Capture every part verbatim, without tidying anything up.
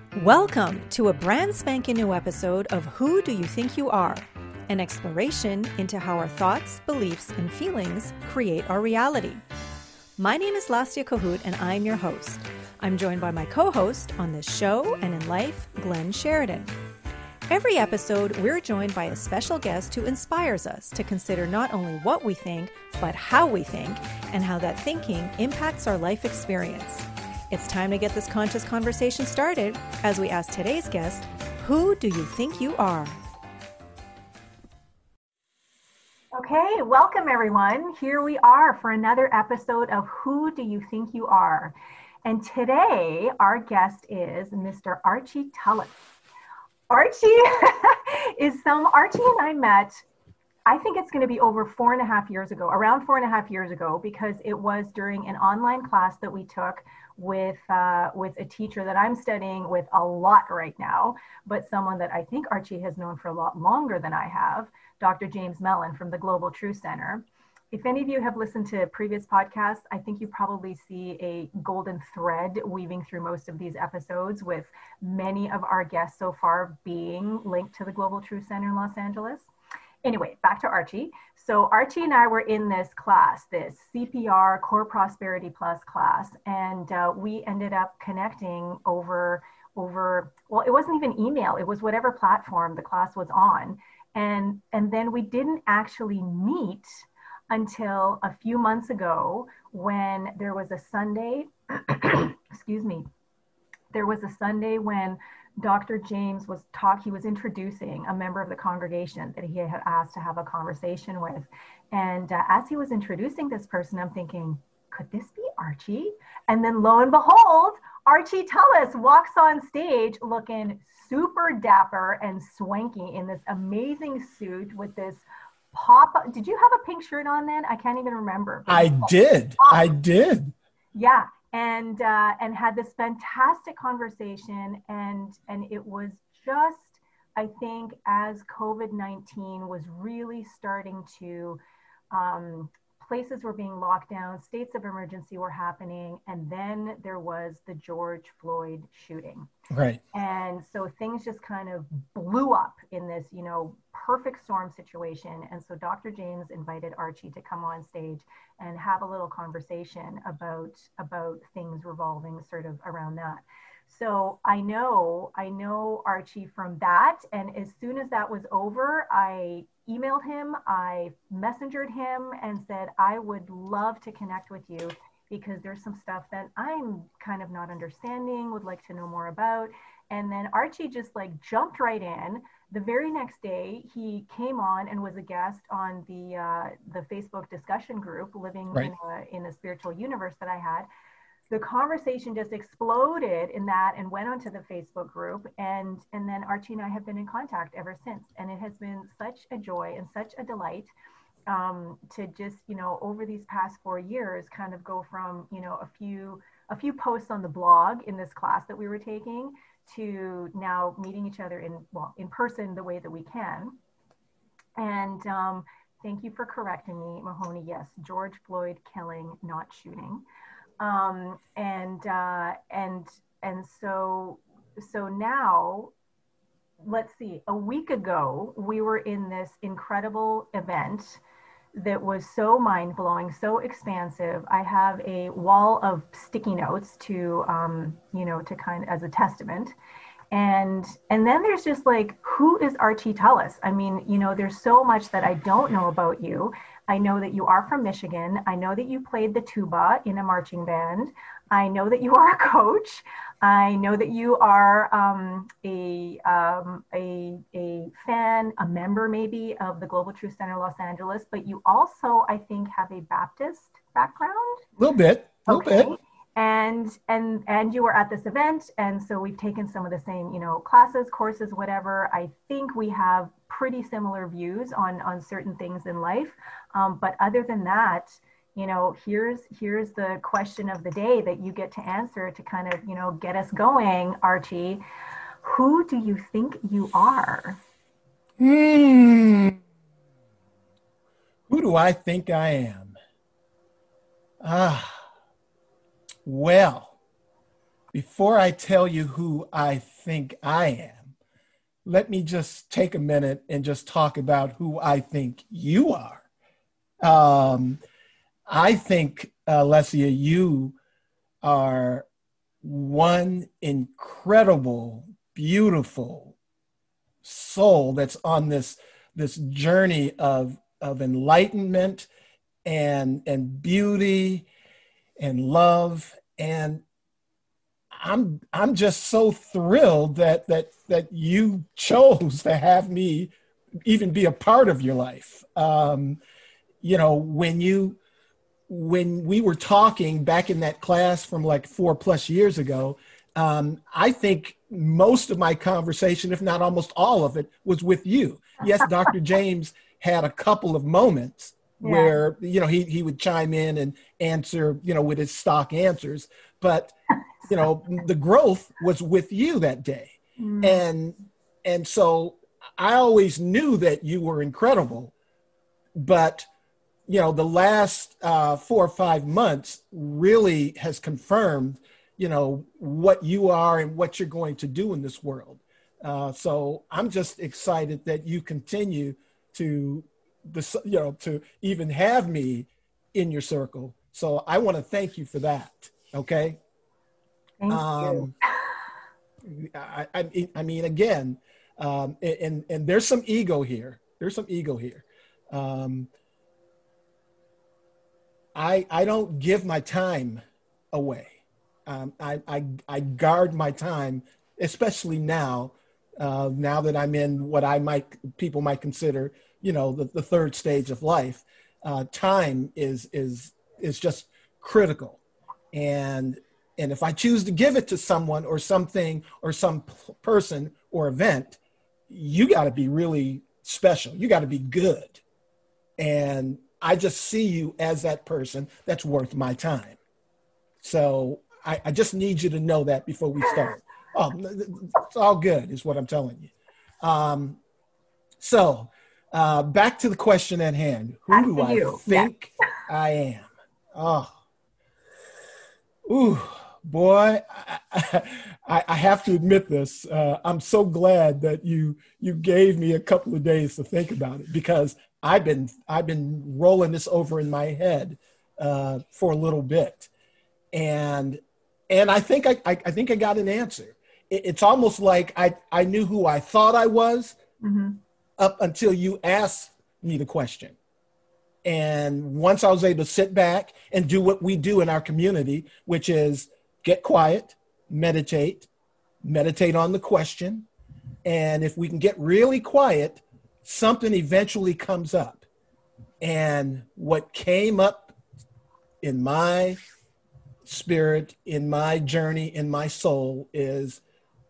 Welcome to a brand spanking new episode of Who Do You Think You Are? An exploration into how our thoughts, beliefs, and feelings create our reality. My name is Lastia Cahoot and I'm your host. I'm joined by my co-host on this show and in life, Glenn Sheridan. Every episode, we're joined by a special guest who inspires us to consider not only what we think, but how we think and how that thinking impacts our life experience. It's time to get this conscious conversation started as we ask today's guest, who do you think you are? Okay, welcome everyone. Here we are for another episode of Who Do You Think You Are? And today our guest is Mister Archie Tullis. Archie is some, Archie and I met, I think it's going to be over four and a half years ago, around four and a half years ago, because it was during an online class that we took with uh, with a teacher that I'm studying with a lot right now, but someone that I think Archie has known for a lot longer than I have, Doctor James Mellon from the Global Truth Center. If any of you have listened to previous podcasts, I think you probably see a golden thread weaving through most of these episodes, with many of our guests so far being linked to the Global Truth Center in Los Angeles. Anyway, back to Archie. So Archie and I were in this class, this C P R Core Prosperity Plus class, and uh, we ended up connecting over, over, well, it wasn't even email, it was whatever platform the class was on. And, and then we didn't actually meet until a few months ago when there was a Sunday, excuse me, there was a Sunday when Doctor James was talk. He was introducing a member of the congregation that he had asked to have a conversation with. And uh, as he was introducing this person, I'm thinking, could this be Archie? And then lo and behold, Archie Tullis walks on stage looking super dapper and swanky in this amazing suit with this pop. Did you have a pink shirt on then? I can't even remember. I did. Oh. I did. Yeah. And uh, and had this fantastic conversation, and and it was just, I think, as COVID nineteen was really starting to, um, places were being locked down, states of emergency were happening, and then there was the George Floyd shooting. Right. And so things just kind of blew up in this, you know, perfect storm situation. And so Doctor James invited Archie to come on stage and have a little conversation about, about things revolving sort of around that. So I know, I know Archie from that. And as soon as that was over, I emailed him, I messengered him and said, I would love to connect with you because there's some stuff that I'm kind of not understanding, would like to know more about. And then Archie just like jumped right in. The very next day, he came on and was a guest on the uh, the Facebook discussion group, Living right. in, a, in a Spiritual Universe that I had. The conversation just exploded in that and went onto the Facebook group. And, and then Archie and I have been in contact ever since. And it has been such a joy and such a delight um, to just, you know, over these past four years, kind of go from, you know, a few, a few posts on the blog in this class that we were taking to now meeting each other in, well, in person the way that we can. And um, thank you for correcting me, Mahoney. Yes, George Floyd killing, not shooting. Um, and, uh, and, and so, so now, let's see, a week ago, we were in this incredible event that was so mind-blowing, so expansive. I have a wall of sticky notes to, um, you know, to kind of as a testament. And, and then there's just like, who is Archie Tullis? I mean, you know, there's so much that I don't know about you. I know that you are from Michigan. I know that you played the tuba in a marching band. I know that you are a coach. I know that you are um, a, um, a, a fan, a member maybe of the Global Truth Center Los Angeles, but you also, I think, have a Baptist background. A little bit, a little okay. bit. And, and, and you were at this event. And so we've taken some of the same, you know, classes, courses, whatever. I think we have pretty similar views on, on certain things in life. Um, but other than that, you know, here's, here's the question of the day that you get to answer to kind of, you know, get us going, Archie. Who do you think you are? Hmm. Who do I think I am? Ah, well, Before I tell you who I think I am, let me just take a minute and just talk about who I think you are. Um, I think, uh, Lesia, you are one incredible, beautiful soul that's on this, this journey of, of enlightenment and, and beauty and love. And I'm I'm just so thrilled that that that you chose to have me even be a part of your life. Um, you know, when you when we were talking back in that class from like four plus years ago, um, I think most of my conversation, if not almost all of it, was with you. Yes, Doctor James had a couple of moments yeah. where, you know, he, he would chime in and answer, you know, with his stock answers, but, you know, the growth was with you that day. Mm. And, and so I always knew that you were incredible, but, you know, the last uh, four or five months really has confirmed, you know, what you are and what you're going to do in this world. Uh, so I'm just excited that you continue to, you know, to even have me in your circle. So I want to thank you for that. Okay. Thank um, you. I, I, I mean, again, um, and, and there's some ego here. There's some ego here. Um, I, I don't give my time away. Um, I, I, I guard my time, especially now, uh, now that I'm in what I might, people might consider, you know, the, the third stage of life. Uh, time is, is, is just critical. And, and if I choose to give it to someone or something or some p- person or event, you got to be really special. You got to be good. And I just see you as that person that's worth my time. So I, I just need you to know that before we start. Oh, it's all good is what I'm telling you. Um, so uh, back to the question at hand. Who back do I you. think yeah. I am? Oh, ooh, boy, I, I, I have to admit this. Uh, I'm so glad that you you gave me a couple of days to think about it, because I've been I've been rolling this over in my head uh, for a little bit, and and I think I I, I think I got an answer. It, it's almost like I I knew who I thought I was mm-hmm. up until you asked me the question. And once I was able to sit back and do what we do in our community, which is get quiet, meditate, meditate on the question, and if we can get really quiet, something eventually comes up. And what came up in my spirit, in my journey, in my soul is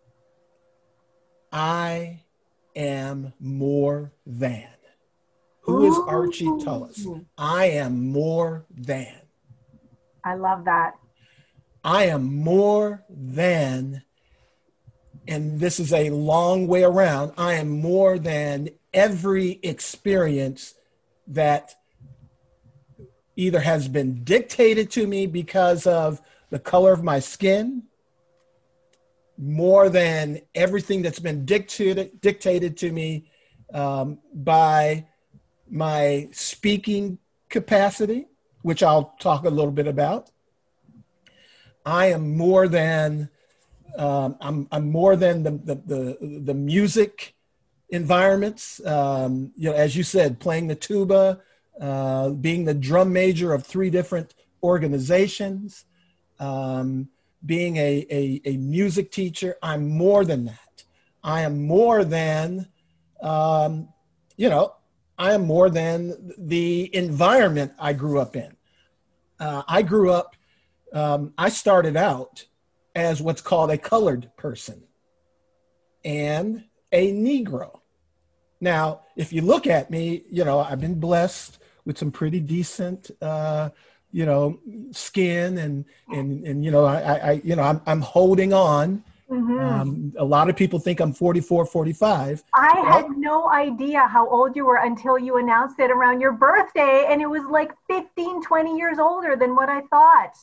I am more than. Who is Archie Tullis? I am more than. I love that. I am more than, and this is a long way around, I am more than every experience that either has been dictated to me because of the color of my skin, more than everything that's been dictated, dictated to me um, by my speaking capacity, which I'll talk a little bit about. I am more than, um, I'm, I'm more than the, the, the, the music environments. Um, you know, as you said, playing the tuba, uh, being the drum major of three different organizations, um, being a, a, a music teacher. I'm more than that. I am more than, um, you know, I am more than the environment I grew up in. Uh, I grew up, um, I started out as what's called a colored person and a Negro. Now, if you look at me, you know, I've been blessed with some pretty decent, uh, you know, skin and, and, and, you know, I, I you know, I'm, I'm holding on. Mm-hmm. Um, a lot of people think I'm forty-four, forty-five. I well, had no idea how old you were until you announced it around your birthday. And it was like fifteen, twenty years older than what I thought.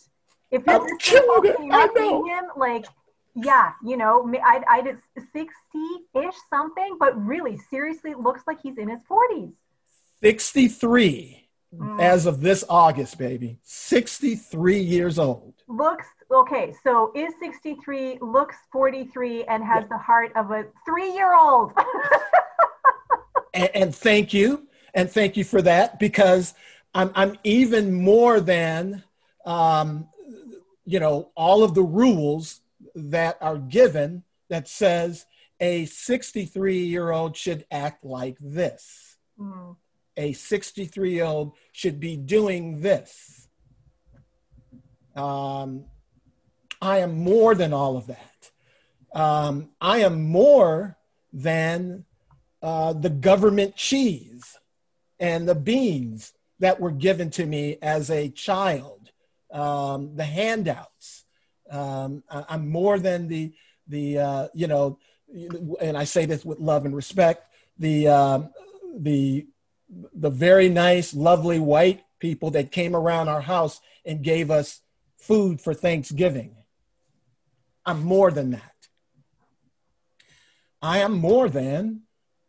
If you're I'm listening killing it. and I not seeing know. him, like, yeah, you know, I, I did sixty-ish something, but really, seriously, it looks like he's in his forties. sixty-three Mm. as of this August, baby. sixty-three years old. Looks, okay, so is sixty-three, looks forty-three, and has Yeah. the heart of a three-year-old. And, and thank you. And thank you for that, because I'm, I'm even more than, um, you know, all of the rules that are given that says a sixty-three year old should act like this. Mm. A sixty-three year old should be doing this. Um, I am more than all of that. Um, I am more than uh, the government cheese and the beans that were given to me as a child, um, the handouts. Um, I, I'm more than the, the uh, you know, and I say this with love and respect, the, um, the, the very nice, lovely white people that came around our house and gave us food for Thanksgiving. I'm more than that. I am more than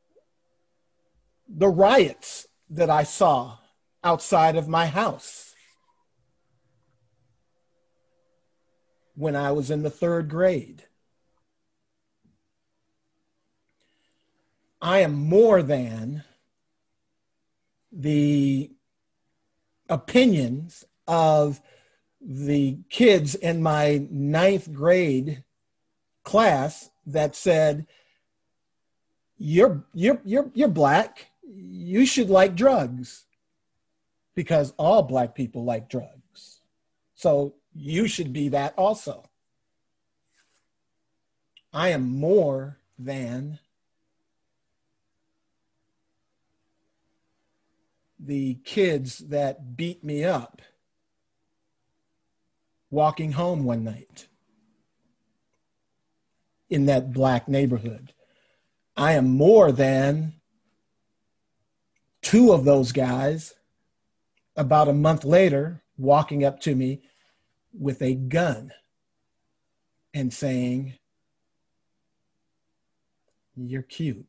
the riots that I saw outside of my house when I was in the third grade. I am more than the opinions of the kids in my ninth grade class that said, you're, you're, you're, you're black. You should like drugs because all black people like drugs. So you should be that also. I am more than the kids that beat me up walking home one night in that black neighborhood. I am more than two of those guys about a month later walking up to me with a gun and saying, "You're cute.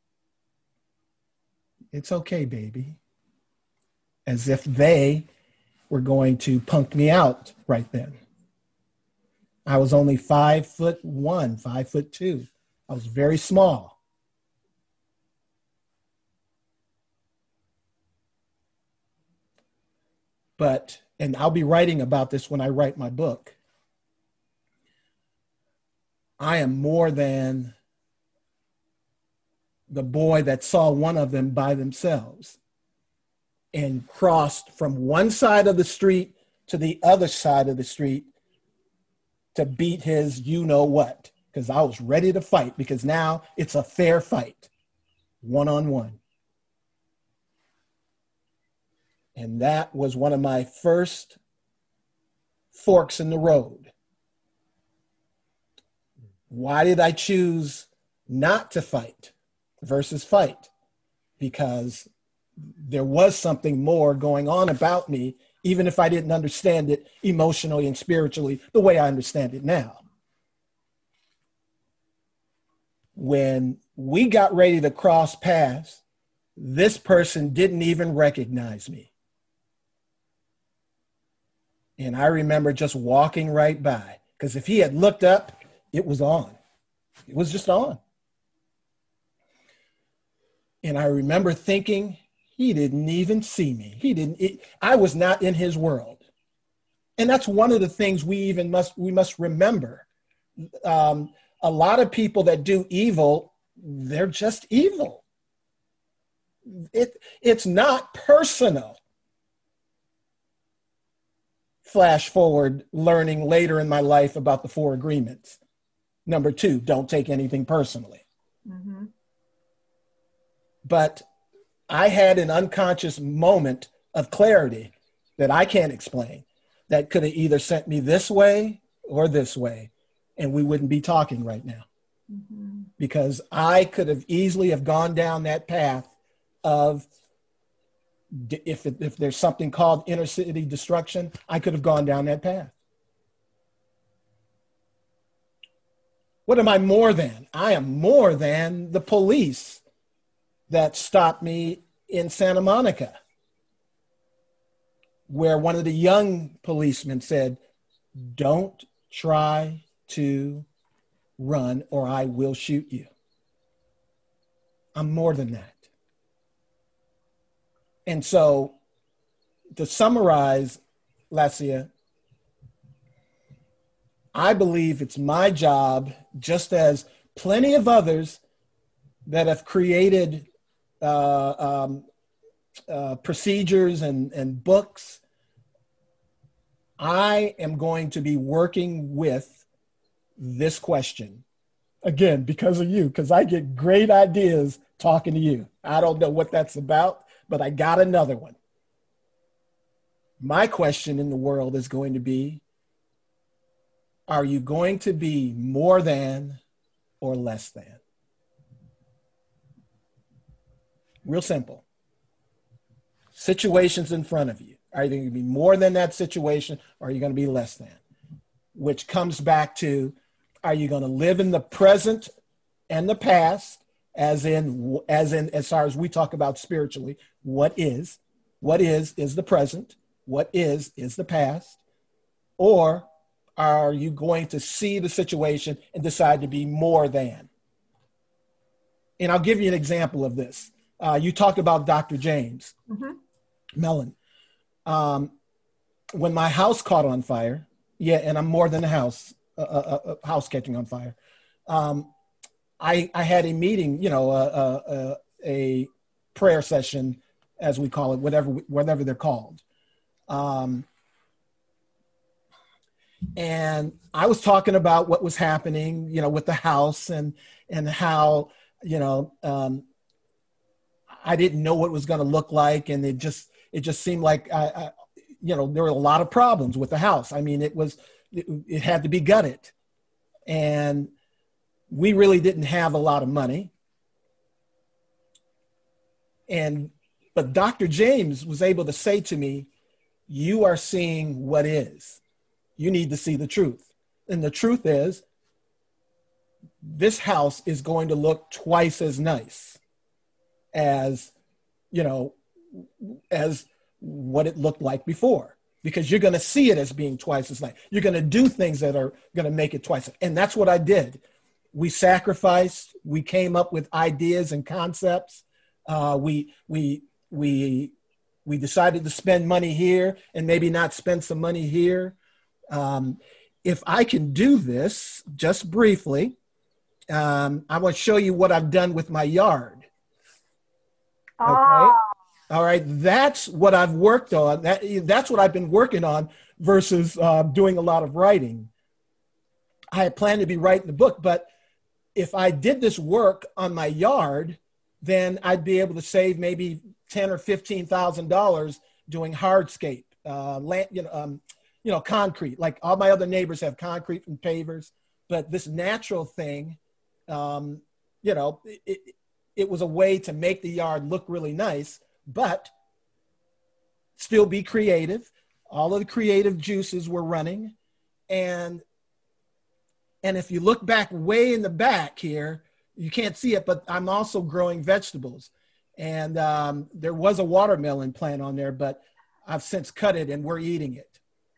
It's okay, baby." As if they were going to punk me out right then. I was only five foot one, five foot two. I was very small. But, and I'll be writing about this when I write my book, I am more than the boy that saw one of them by themselves and crossed from one side of the street to the other side of the street to beat his you know what, because I was ready to fight, because now it's a fair fight, one-on-one. And that was one of my first forks in the road. Why did I choose not to fight versus fight? Because there was something more going on about me, even if I didn't understand it emotionally and spiritually the way I understand it now. When we got ready to cross paths, this person didn't even recognize me. And I remember just walking right by, because if he had looked up, it was on. It was just on. And I remember thinking, he didn't even see me. He didn't, it, I was not in his world. And that's one of the things we even must, we must remember. Um, a lot of people that do evil, they're just evil. It, it's not personal. Flash forward, learning later in my life about the four agreements. Number two, don't take anything personally. Mm-hmm. But I had an unconscious moment of clarity that I can't explain that could have either sent me this way or this way, and we wouldn't be talking right now. Mm-hmm. Because I could have easily have gone down that path of, if, if there's something called inner city destruction, I could have gone down that path. What am I more than? I am more than the police that stopped me in Santa Monica, where one of the young policemen said, "Don't try to run or I will shoot you." I'm more than that. And so to summarize, Lassia, I believe it's my job, just as plenty of others that have created uh, um, uh, procedures and, and books. I am going to be working with this question. Again, because of you, because I get great ideas talking to you. I don't know what that's about, but I got another one. My question in the world is going to be, are you going to be more than or less than? Real simple. Situations in front of you. Are you going to be more than that situation, or are you going to be less than? Which comes back to, are you going to live in the present and the past, as in, as in, as far as we talk about spiritually, what is, what is, is the present, what is, is the past, or are you going to see the situation and decide to be more than? And I'll give you an example of this. Uh, you talked about Doctor James mm-hmm. Mellon. Um, when my house caught on fire, yeah, and I'm more than a house, a, a, a house catching on fire. Um, I, I had a meeting, you know, a, a, a prayer session, as we call it, whatever, whatever they're called. Um, and I was talking about what was happening, you know, with the house and, and how, you know, um, I didn't know what it was going to look like. And it just, it just seemed like, I, I, you know, there were a lot of problems with the house. I mean, it was, it, it had to be gutted. And we really didn't have a lot of money. And, but Doctor James was able to say to me, you are seeing what is. You need to see the truth. And the truth is, this house is going to look twice as nice as, you know, as what it looked like before, because you're going to see it as being twice as nice. You're going to do things that are going to make it twice. And that's what I did. We sacrificed. We came up with ideas and concepts. Uh, we, we, we, we decided to spend money here and maybe not spend some money here. Um, if I can do this just briefly, um, I want to show you what I've done with my yard. Okay. Oh. All right. That's what I've worked on. That, that's what I've been working on versus uh, doing a lot of writing. I had planned to be writing a book, but if I did this work on my yard, then I'd be able to save maybe ten or fifteen thousand dollars doing hardscape, uh, land, you know, um, you know, concrete. Like all my other neighbors have concrete and pavers, but this natural thing, um, you know, it, it was a way to make the yard look really nice, but still be creative. All of the creative juices were running. And, and if you look back way in the back here, you can't see it, but I'm also growing vegetables. And um, there was a watermelon plant on there, but I've since cut it and we're eating it.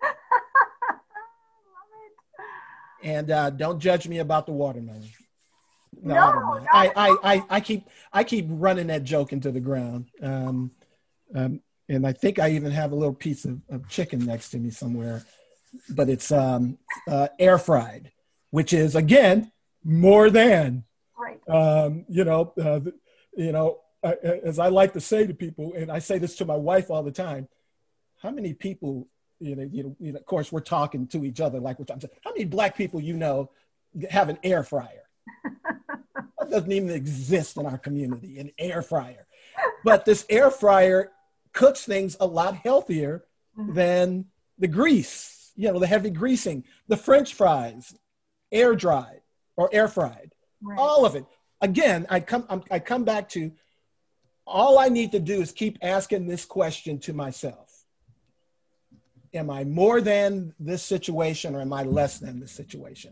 And uh, don't judge me about the watermelon. No, no, I, don't mind. I, I, I, I keep I keep running that joke into the ground. Um, um, and I think I even have a little piece of, of chicken next to me somewhere, but it's um, uh, air fried, which is again more than. Right. Um, you know, uh, you know, uh, as I like to say to people, and I say this to my wife all the time, how many people, you know, you know, you know of course, we're talking to each other like we're talking. How many black people you know have an air fryer? That doesn't even exist in our community, an air fryer. But this air fryer cooks things a lot healthier mm-hmm. than the grease, you know, the heavy greasing, the French fries, air dried or air fried, right. All of it. Again, I come, I'm, I come back to all I need to do is keep asking this question to myself. Am I more than this situation or am I less than this situation?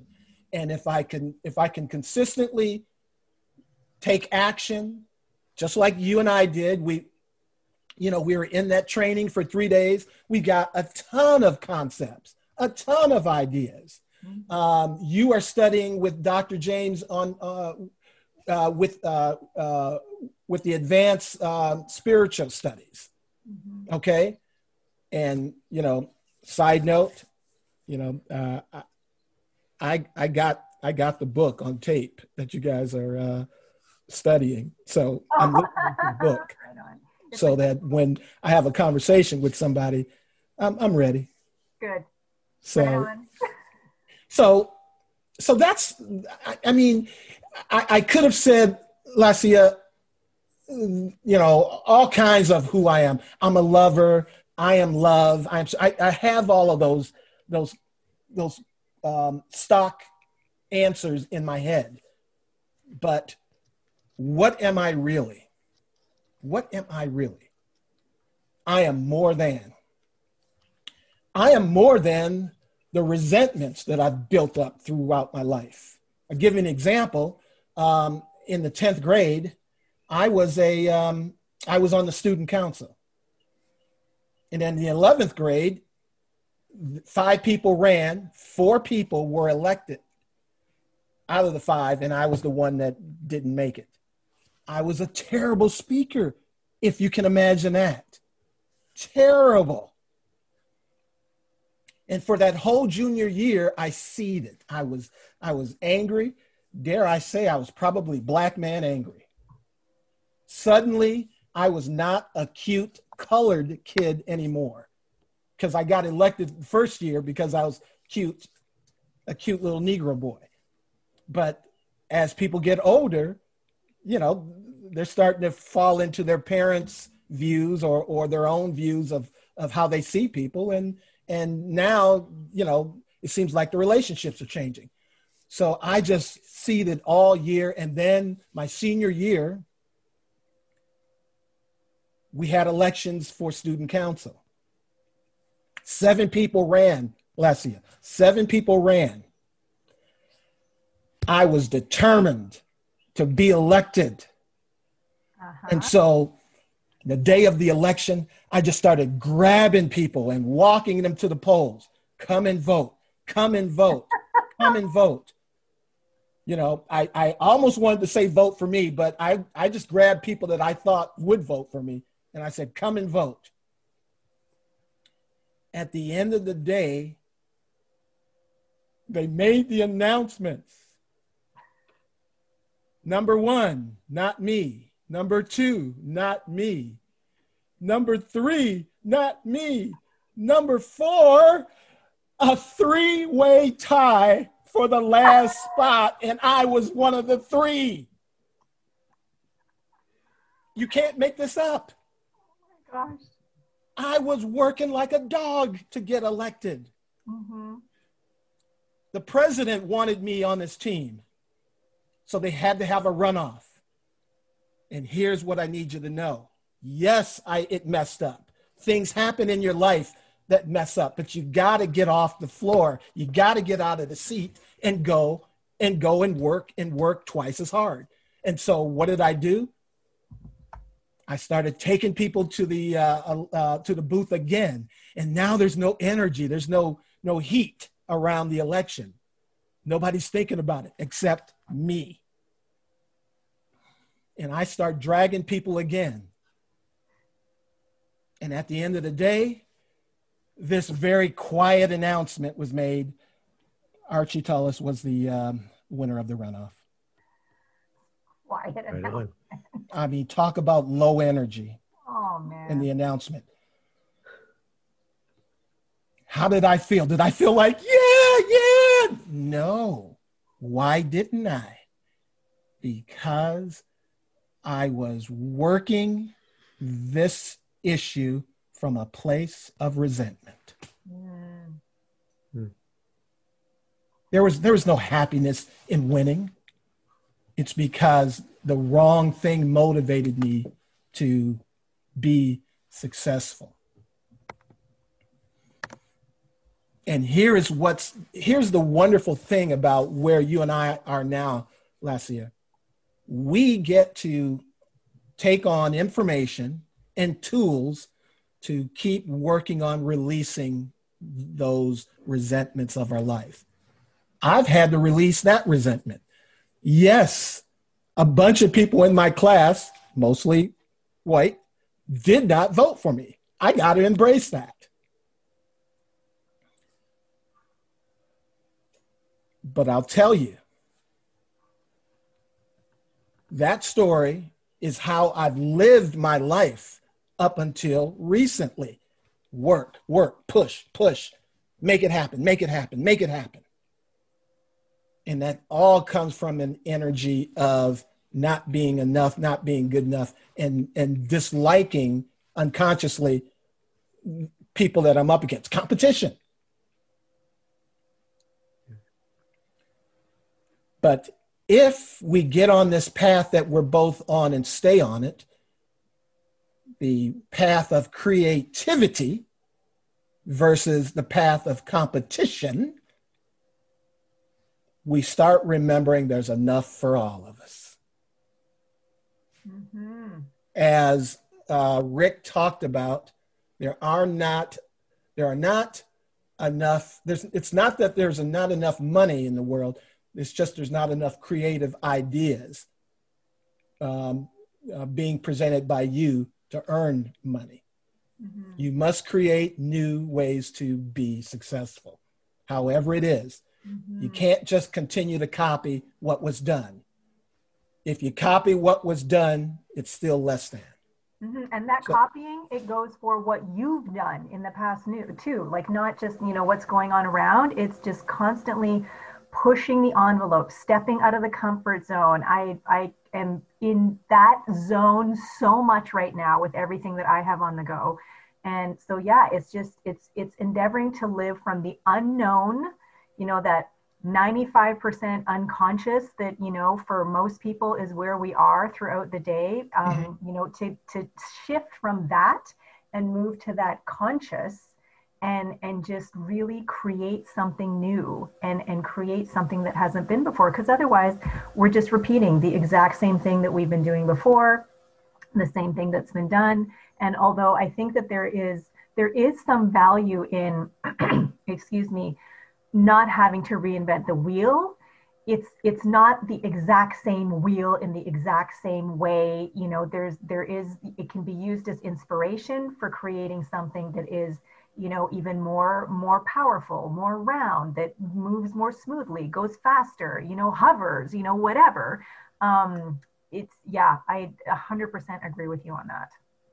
And if I can, if I can consistently take action, just like you and I did, we, you know, we were in that training for three days. We got a ton of concepts, a ton of ideas. Mm-hmm. Um, you are studying with Doctor James on, uh, uh, with, uh, uh, with the advanced uh, spiritual studies. Mm-hmm. Okay. And, you know, side note, you know, uh, I, I got, I got the book on tape that you guys are uh, studying. So I'm looking at the book so that when I have a conversation with somebody, I'm, I'm ready. Good. So, so, so that's, I, I mean, I, I could have said, Lacia, you know, all kinds of who I am. I'm a lover. I am love. I'm, I, I have all of those, those, those um, stock answers in my head. But what am I really? What am I really? I am more than. I am more than the resentments that I've built up throughout my life. I'll give you an example. Um, in the tenth grade, I was a, um, I was on the student council. And in the eleventh grade, five people ran, four people were elected out of the five, and I was the one that didn't make it. I was a terrible speaker, if you can imagine that. Terrible. And for that whole junior year, I seeded. I was, I was angry. Dare I say, I was probably black man angry. Suddenly, I was not a cute colored kid anymore because I got elected the first year because I was cute, a cute little Negro boy. But as people get older, you know, they're starting to fall into their parents' views or, or their own views of, of how they see people. And, and now, you know, it seems like the relationships are changing. So I just seeded all year. And then my senior year, we had elections for student council. Seven people ran, Lacia. Seven people ran. I was determined to be elected. Uh-huh. And so the day of the election, I just started grabbing people and walking them to the polls. Come and vote, come and vote, come and vote. You know, I, I almost wanted to say vote for me, but I, I just grabbed people that I thought would vote for me. And I said, come and vote. At the end of the day, they made the announcements. Number one, not me. Number two, not me. Number three, not me. Number four, a three-way tie for the last spot, and I was one of the three. You can't make this up. Oh my gosh. I was working like a dog to get elected. Mm-hmm. The president wanted me on his team, so they had to have a runoff. And here's what I need you to know. Yes, I it messed up. Things happen in your life that mess up, but you got to get off the floor. You got to get out of the seat and go and go and work and work twice as hard. And so what did I do? I started taking people to the uh, uh, to the booth again, and now there's no energy, there's no no heat around the election. Nobody's thinking about it except me. And I start dragging people again. And at the end of the day, this very quiet announcement was made. Archie Tullis was the um, winner of the runoff. Quiet announcement. I mean, talk about low energy. Oh, man. In the announcement. How did I feel? Did I feel like, yeah, yeah? No. Why didn't I? Because I was working this issue from a place of resentment. Mm. Hmm. There was, there was no happiness in winning. It's because the wrong thing motivated me to be successful. And here is what's, here's the wonderful thing about where you and I are now, Lassia. We get to take on information and tools to keep working on releasing those resentments of our life. I've had to release that resentment. Yes, a bunch of people in my class, mostly white, did not vote for me. I got to embrace that. But I'll tell you, that story is how I've lived my life up until recently. Work, work, push, push, make it happen, make it happen, make it happen. And that all comes from an energy of not being enough, not being good enough, and, and disliking unconsciously people that I'm up against. Competition. But if we get on this path that we're both on and stay on it, the path of creativity versus the path of competition, we start remembering there's enough for all of us. Mm-hmm. As uh, Rick talked about, there are not, there are not enough, there's, it's not that there's not enough money in the world, it's just there's not enough creative ideas um, uh, being presented by you to earn money. Mm-hmm. You must create new ways to be successful, however it is. Mm-hmm. You can't just continue to copy what was done. If you copy what was done, it's still less than. Mm-hmm. And that so, copying, it goes for what you've done in the past new too, like not just, you know, what's going on around. It's just constantly pushing the envelope, stepping out of the comfort zone. I, I am in that zone so much right now with everything that I have on the go. And so, yeah, it's just, it's, it's endeavoring to live from the unknown, you know, that ninety-five percent unconscious that, you know, for most people is where we are throughout the day, um, mm-hmm. you know, to, to shift from that and move to that conscious and, and just really create something new and, and create something that hasn't been before. Because otherwise we're just repeating the exact same thing that we've been doing before, the same thing that's been done. And although I think that there is, there is some value in, excuse me, not having to reinvent the wheel, it's it's not the exact same wheel in the exact same way. You know, there's there is it can be used as inspiration for creating something that is, you know, even more more powerful, more round, that moves more smoothly, goes faster, you know, hovers, you know, whatever. Um, it's yeah, I one hundred percent agree with you on that.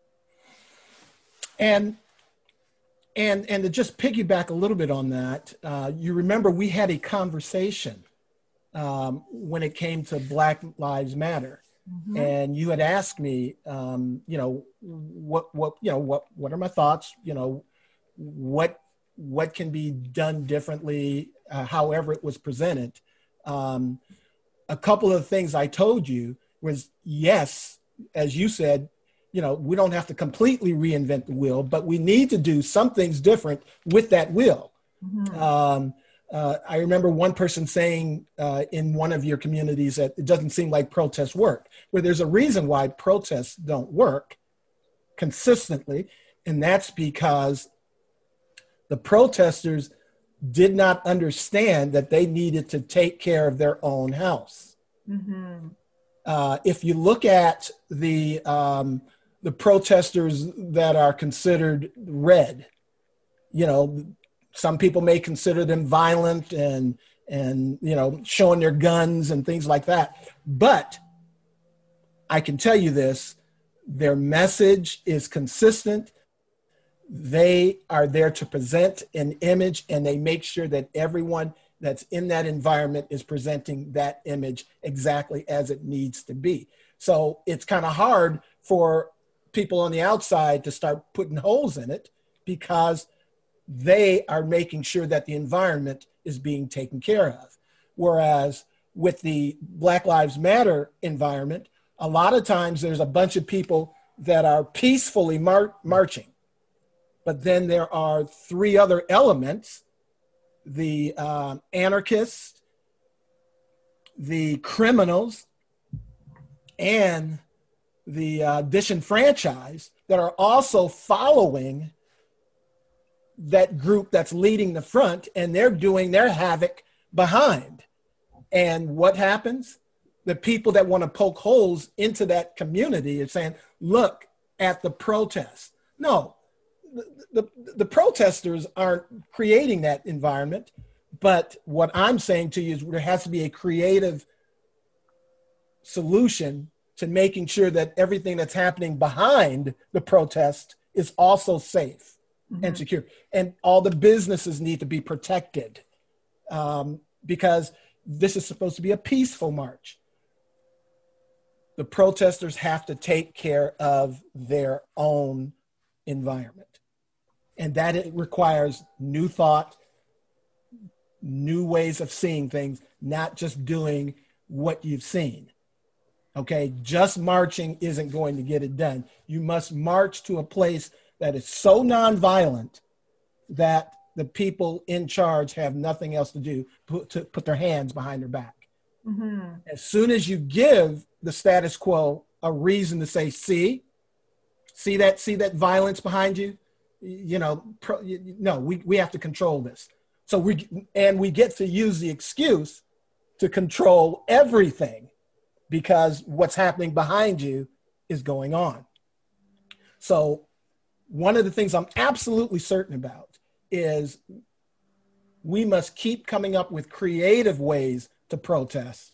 And And and to just piggyback a little bit on that, uh, you remember we had a conversation um, when it came to Black Lives Matter, mm-hmm. and you had asked me, um, you know, what what you know what what are my thoughts, you know, what what can be done differently, uh, however it was presented. Um, a couple of things I told you was yes, as you said. You know, we don't have to completely reinvent the wheel, but we need to do some things different with that wheel. Mm-hmm. Um, uh, I remember one person saying uh, in one of your communities that it doesn't seem like protests work, where there's a reason why protests don't work consistently, and that's because the protesters did not understand that they needed to take care of their own house. Mm-hmm. Uh, if you look at the um, the protesters that are considered red, you know, some people may consider them violent and, and, you know, showing their guns and things like that. But I can tell you this, their message is consistent. They are there to present an image, and they make sure that everyone that's in that environment is presenting that image exactly as it needs to be. So it's kind of hard for people on the outside to start putting holes in it because they are making sure that the environment is being taken care of. Whereas with the Black Lives Matter environment, a lot of times there's a bunch of people that are peacefully mar- marching, but then there are three other elements the um, anarchists, the criminals, and the uh, disenfranchised that are also following that group that's leading the front, and they're doing their havoc behind. And what happens? The people that want to poke holes into that community are saying, look at the protest. No, the, the, the protesters aren't creating that environment. But what I'm saying to you is there has to be a creative solution to making sure that everything that's happening behind the protest is also safe mm-hmm. and secure. And all the businesses need to be protected um, because this is supposed to be a peaceful march. The protesters have to take care of their own environment. And that it requires new thought, new ways of seeing things, not just doing what you've seen. Okay, just marching isn't going to get it done. You must march to a place that is so nonviolent that the people in charge have nothing else to do put, to put their hands behind their back. Mm-hmm. As soon as you give the status quo a reason to say, see, see that, see that violence behind you, you know, pro, you, no, we, we have to control this. So we, and we get to use the excuse to control everything because what's happening behind you is going on. So one of the things I'm absolutely certain about is we must keep coming up with creative ways to protest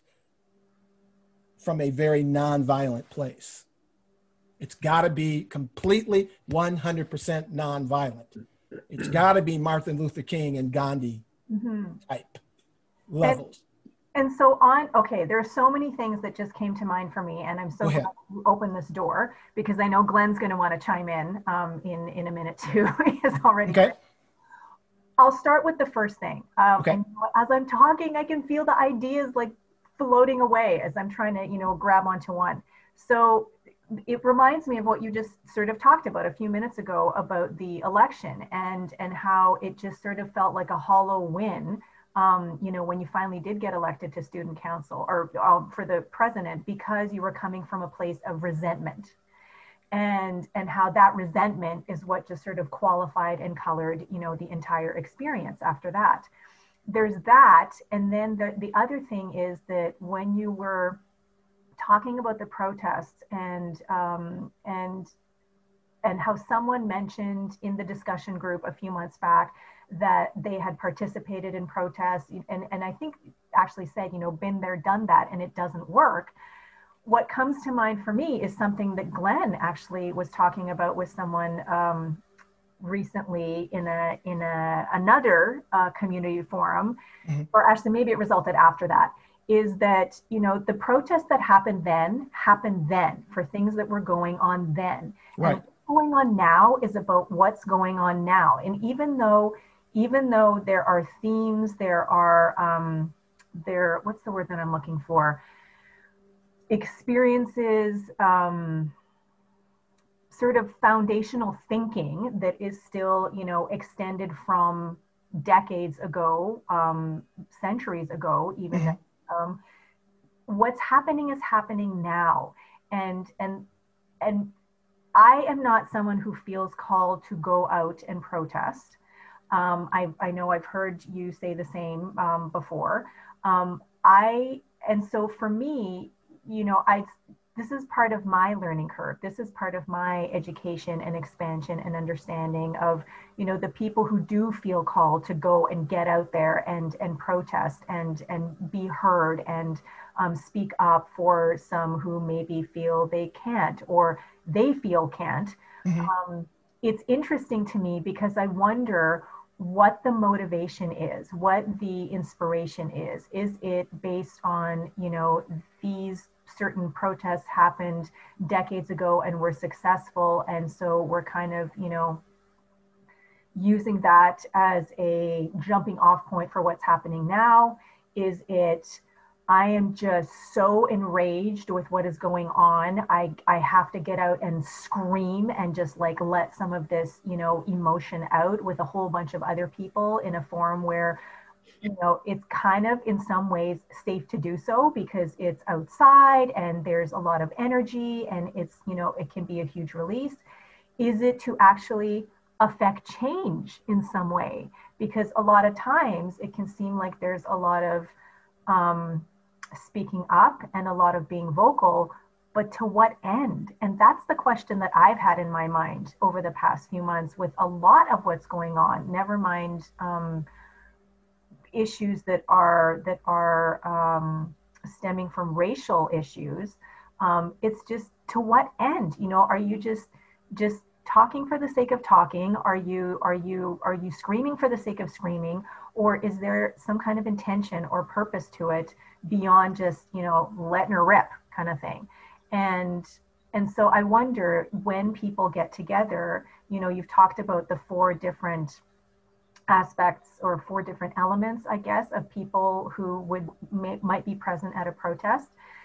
from a very nonviolent place. It's got to be completely one hundred percent nonviolent. It's got to be Martin Luther King and Gandhi mm-hmm. type levels. And, and so on, okay, there are so many things that just came to mind for me, and I'm so glad you opened this door because I know Glenn's going to want to chime in um, in, in a minute too. He is already okay. Ready. I'll start with the first thing. Um, okay. And as I'm talking, I can feel the ideas like floating away as I'm trying to, you know, grab onto one. So it reminds me of what you just sort of talked about a few minutes ago about the election and, and how it just sort of felt like a hollow win, um, you know, when you finally did get elected to student council or uh, for the president, because you were coming from a place of resentment. And, and how that resentment is what just sort of qualified and colored, you know, the entire experience after that. There's that. And then the, the other thing is that when you were talking about the protests and, um, and, and how someone mentioned in the discussion group a few months back that they had participated in protests and, and I think actually said, you know, been there, done that, and it doesn't work. What comes to mind for me is something that Glenn actually was talking about with someone um, recently in a in a another uh, community forum, mm-hmm. or actually maybe it resulted after that, is that, you know, the protests that happened then happened then for things that were going on then. Right. And what's going on now is about what's going on now. And even though even though there are themes, there are um, there what's the word that I'm looking for? experiences, um, sort of foundational thinking that is still, you know, extended from decades ago, um, centuries ago, even. Mm-hmm. Um, what's happening is happening now, and and and I am not someone who feels called to go out and protest. Um, I I know I've heard you say the same um, before. Um, I and so for me, you know, I, this is part of my learning curve. This is part of my education and expansion and understanding of, you know, the people who do feel called to go and get out there and, and protest and, and be heard and um, speak up for some who maybe feel they can't or they feel can't. Mm-hmm. Um, it's interesting to me because I wonder what the motivation is, what the inspiration is. Is it based on, you know, these certain protests happened decades ago and were successful, and so we're kind of, you know, using that as a jumping off point for what's happening now? Is it, I am just so enraged with what is going on, I, I have to get out and scream and just like let some of this, you know, emotion out with a whole bunch of other people in a forum where you know, it's kind of in some ways safe to do so because it's outside and there's a lot of energy and it's, you know, it can be a huge release. Is it to actually affect change in some way? Because a lot of times it can seem like there's a lot of um, speaking up and a lot of being vocal, but to what end? And that's the question that I've had in my mind over the past few months with a lot of what's going on, never mind um, issues that are that are um, stemming from racial issues. Um, it's just to what end? You know, are you just just talking for the sake of talking? Are you are you are you screaming for the sake of screaming, or is there some kind of intention or purpose to it beyond just, you know, letting her rip kind of thing? And and so I wonder when people get together, you know, you've talked about the four different aspects or four different elements, I guess, of people who would may, might be present at a protest.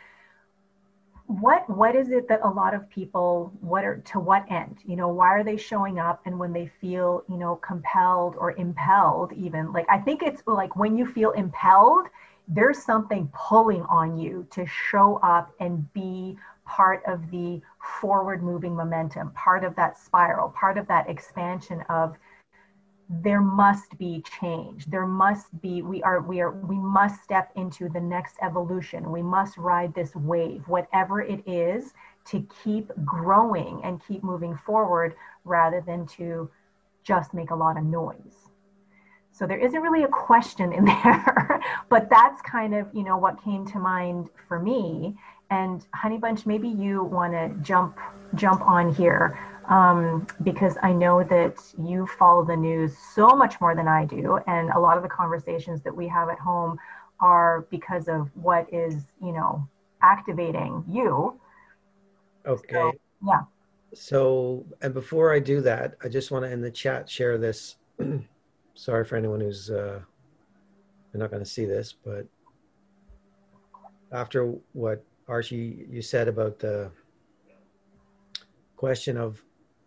What what is it that a lot of people, what are to what end? You know, why are they showing up? And when they feel, you know, compelled or impelled, even like I think it's like when you feel impelled, there's something pulling on you to show up and be part of the forward moving momentum, part of that spiral, part of that expansion of there must be change. There must be, we are, we are, we must step into the next evolution. We must ride this wave, whatever it is, to keep growing and keep moving forward rather than to just make a lot of noise. So there isn't really a question in there, but that's kind of, you know, what came to mind for me. And Honey Bunch, maybe you want to jump jump on here. Um, because I know that you follow the news so much more than I do. And a lot of the conversations that we have at home are because of what is, you know, activating you. Okay. So, yeah. So, and before I do that, I just want to in the chat share this. Sorry for anyone who's, uh, you're not going to see this, but after what Archie, you said about the question of,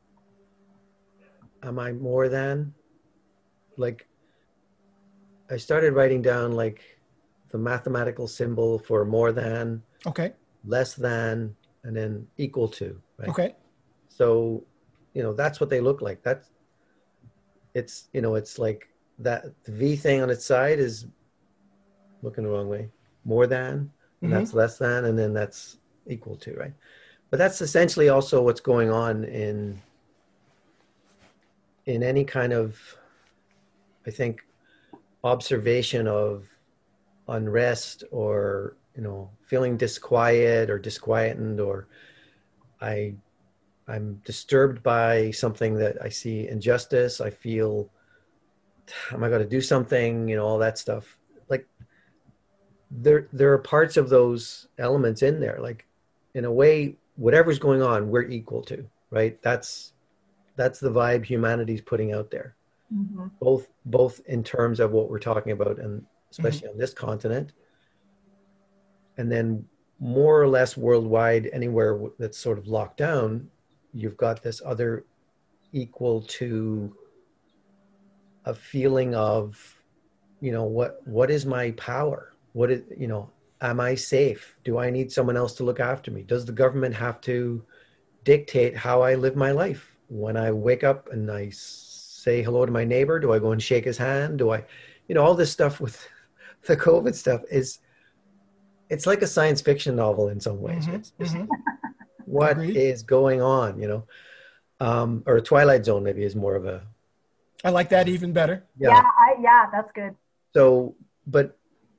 am I more than? Like, I started writing down like the mathematical symbol for more than, Okay. less than, and then equal to. Right? Okay. So, you know, that's what they look like. That's, it's, you know, it's like that the V thing on its side is looking the wrong way. More than, and mm-hmm. that's less than, and then that's equal to, right? But that's essentially also what's going on in in any kind of, I think, observation of unrest or, you know, feeling disquiet or disquietened, or I, I'm disturbed by something that I see injustice. I feel, am I going to do something? You know, all that stuff. Like there, there are parts of those elements in there. Like in a way, whatever's going on, we're equal to, right? That's, That's the vibe humanity's putting out there, mm-hmm. both both in terms of what we're talking about, and especially mm-hmm. on this continent, and then more or less worldwide, anywhere that's sort of locked down, you've got this other equal to a feeling of, you know, what what is my power? What is, you know, am I safe? Do I need someone else to look after me? Does the government have to dictate how I live my life? When I wake up and I say hello to my neighbor, do I go and shake his hand? Do I, you know, all this stuff with the COVID stuff is, it's like a science fiction novel in some ways. Mm-hmm, it's just, mm-hmm. what Agreed. Is going on, you know? Um, or Twilight Zone maybe is more of a. I like that even better. Yeah, yeah, I, yeah that's good. So, but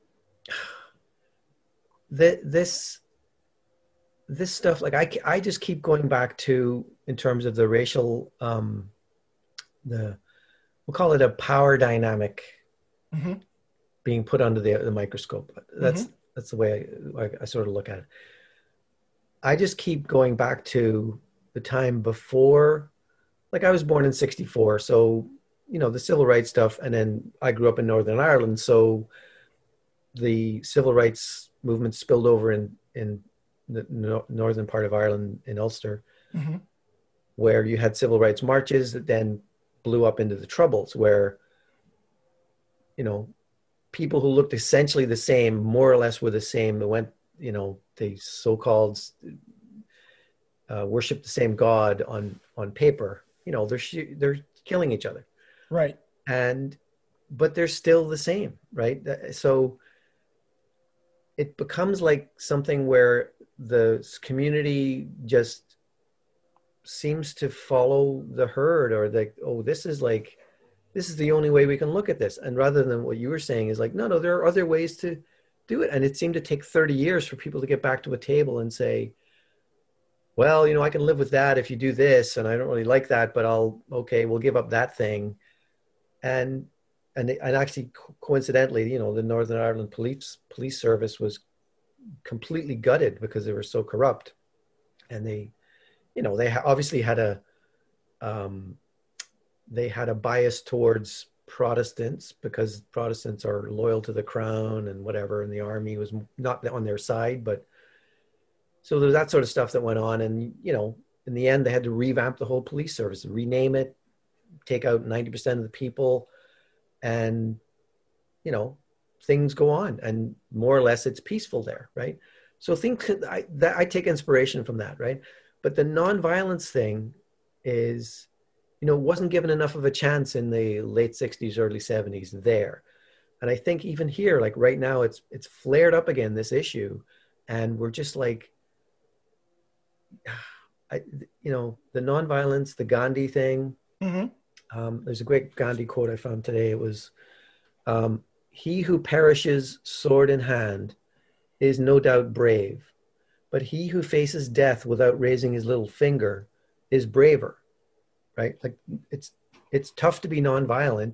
the, this, this stuff, like I, I just keep going back to, in terms of the racial, um, the, we'll call it a power dynamic mm-hmm. being put under the, the microscope. That's, mm-hmm. that's the way I, I, I sort of look at it. I just keep going back to the time before, like I was born in sixty-four. So, you know, the civil rights stuff. And then I grew up in Northern Ireland. So the civil rights movement spilled over in, in the no, northern part of Ireland in Ulster, mm-hmm. where you had civil rights marches that then blew up into the Troubles, where, you know, people who looked essentially the same, more or less were the same. They went, you know, they so-called uh, worship the same God on on paper. You know, they're sh- they're killing each other, Right. and but they're still the same, right? So it becomes like something where the community just seems to follow the herd, or like, oh, this is like, this is the only way we can look at this. And rather than what you were saying is like, no, no, there are other ways to do it. And it seemed to take thirty years for people to get back to a table and say, well, you know, I can live with that if you do this, and I don't really like that, but I'll, okay, we'll give up that thing. And and and actually, coincidentally, you know, the Northern Ireland police police service was completely gutted because they were so corrupt, and they, you know, they obviously had a um, they had a bias towards Protestants because Protestants are loyal to the crown and whatever, and the army was not on their side. But so there's that sort of stuff that went on, and you know, in the end, they had to revamp the whole police service, rename it, take out ninety percent of the people, and you know, things go on, and more or less it's peaceful there, right? So think I that I take inspiration from that, right? But the nonviolence thing is, you know, wasn't given enough of a chance in the late sixties, early seventies there. And I think even here, like right now, it's it's flared up again, this issue, and we're just like, I, you know, the nonviolence, the Gandhi thing. Mm-hmm. Um, there's a great Gandhi quote I found today. It was, um, he who perishes sword in hand is no doubt brave, but he who faces death without raising his little finger is braver, right? Like it's, it's tough to be nonviolent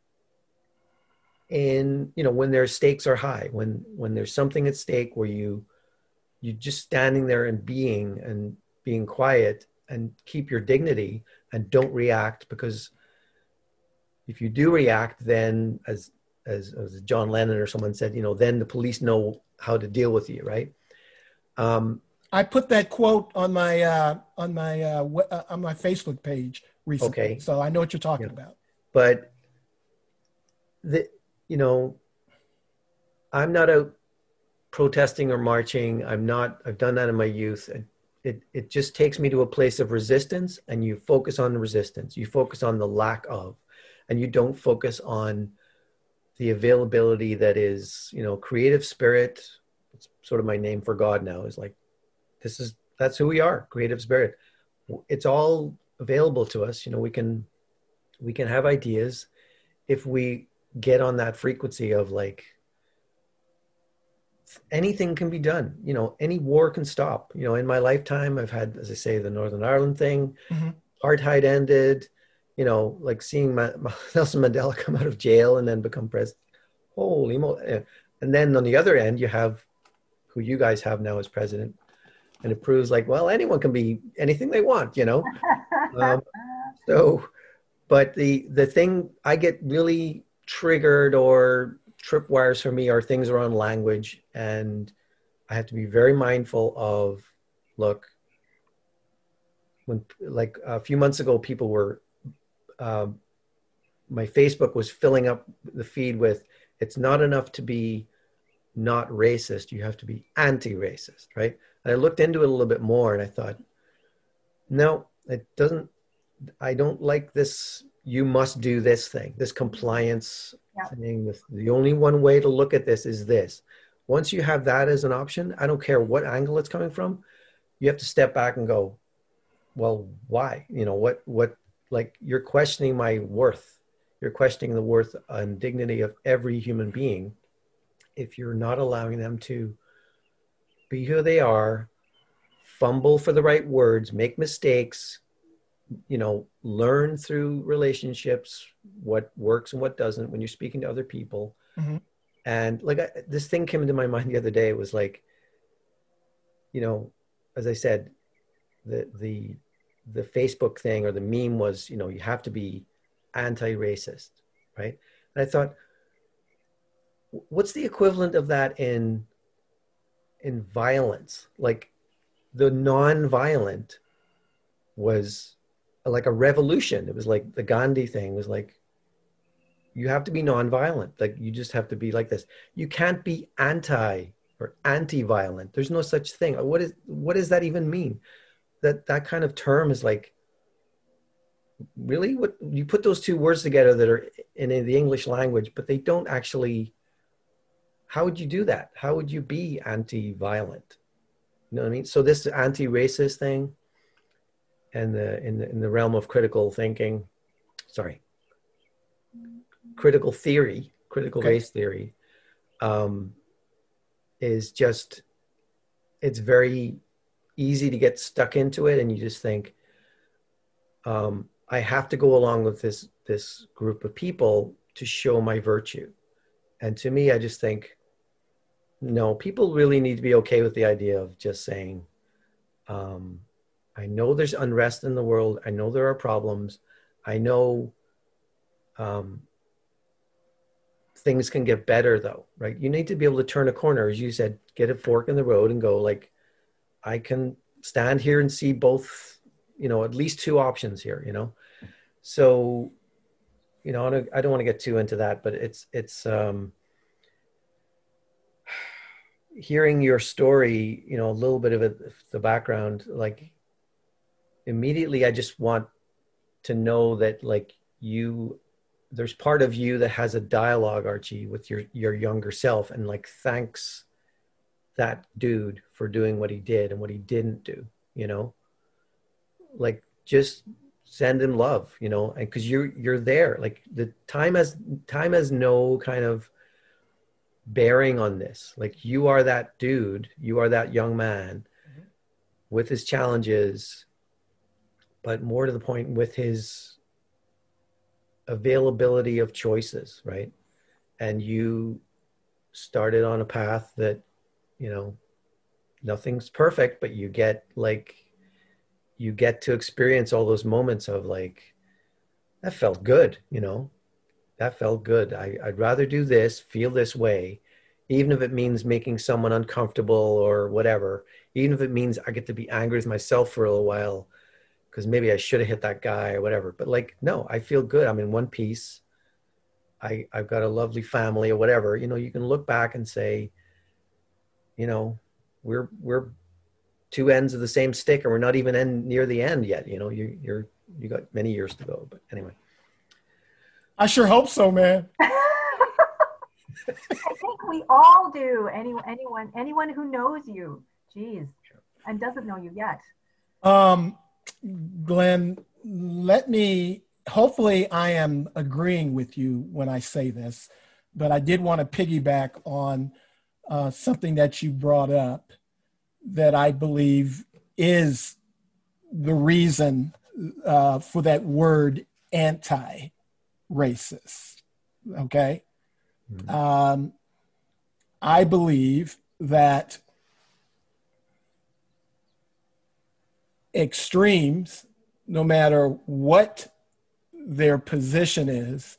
in, you know, when their stakes are high, when, when there's something at stake where you, you just standing there and being and being quiet and keep your dignity and don't react, because if you do react, then as, as, as John Lennon or someone said, you know, then the police know how to deal with you, right? Um, I put that quote on my uh, on my uh, w- uh, on my Facebook page recently, okay. So I know what you're talking Yeah. about. But the, you know, I'm not out protesting or marching. I'm not. I've done that in my youth. It, it it just takes me to a place of resistance, and you focus on the resistance. You focus on the lack of, and you don't focus on the availability that is, you know, creative spirit. It's sort of my name for God now, is like, this is, that's who we are, creative spirit. It's all available to us. You know, we can, we can have ideas if we get on that frequency of like, anything can be done. You know, any war can stop. You know, in my lifetime, I've had, as I say, the Northern Ireland thing, Mm-hmm. apartheid ended, you know, like seeing Ma- Ma- Nelson Mandela come out of jail and then become president. Holy moly. And then on the other end, you have who you guys have now as president. And it proves like, well, anyone can be anything they want, you know? um, so, but the, the thing I get really triggered or tripwires for me are things around language. And I have to be very mindful of, look, when like a few months ago, people were, um, my Facebook was filling up the feed with, it's not enough to be not racist, you have to be anti-racist, right? And I looked into it a little bit more and I thought, no, it doesn't, I don't like this, you must do this thing, this compliance Yeah. thing. This, the only one way to look at this is this. Once you have that as an option, I don't care what angle it's coming from, you have to step back and go, well, why? You know, what, what, like you're questioning my worth. You're questioning the worth and dignity of every human being if you're not allowing them to be who they are, fumble for the right words, make mistakes, you know, learn through relationships what works and what doesn't when you're speaking to other people. Mm-hmm. And like I, this thing came into my mind the other day. It was like, you know, as I said, the the the Facebook thing or the meme was, you know, you have to be anti-racist, right? And I thought, what's the equivalent of that in in violence? Like the non-violent was like a revolution. It was like the Gandhi thing was like, you have to be nonviolent. Like you just have to be like this. You can't be anti or anti-violent. There's no such thing. What is, what does that even mean? That, that kind of term is like, really? What, you put those two words together that are in, in the English language, but they don't actually, how would you do that? How would you be anti-violent? You know what I mean? So this anti-racist thing and the, in the, in the realm of critical thinking, sorry, critical theory, critical Okay. race theory, um, is just, it's very easy to get stuck into it. And you just think, um, I have to go along with this, this group of people to show my virtue. And to me, I just think, no, people really need to be okay with the idea of just saying, um, I know there's unrest in the world. I know there are problems. I know, um, things can get better though, right? You need to be able to turn a corner, as you said, get a fork in the road and go like, I can stand here and see both, you know, at least two options here, you know? So, you know, I don't, I don't want to get too into that, but it's, it's, um, hearing your story, you know, a little bit of it, the background, like immediately I just want to know that like you, there's part of you that has a dialogue, Archie, with your, your younger self and like, thanks that dude for doing what he did and what he didn't do, you know, like just send him love, you know, and cause you're, you're there. Like the time has, time has no kind of bearing on this. Like you are that dude, you are that young man mm-hmm. with his challenges, but more to the point with his availability of choices, right? And you started on a path that, you know, nothing's perfect, but you get like, you get to experience all those moments of like, that felt good, you know, that felt good. I, I'd rather do this, feel this way, even if it means making someone uncomfortable or whatever, even if it means I get to be angry with myself for a little while, because maybe I should have hit that guy or whatever. But like, no, I feel good. I'm in one piece. I, I've got a lovely family or whatever. You know, you can look back and say, you know, we're we're two ends of the same stick, and we're not even end, near the end yet. You know, you you're you got many years to go. But anyway, I sure hope so, man. I think we all do. Any, anyone, anyone who knows you, geez, and doesn't know you yet. Um, Glenn, let me, hopefully I am agreeing with you when I say this, but I did want to piggyback on uh, something that you brought up that I believe is the reason uh, for that word anti-racist, okay? Mm-hmm. Um, I believe that extremes, no matter what their position is,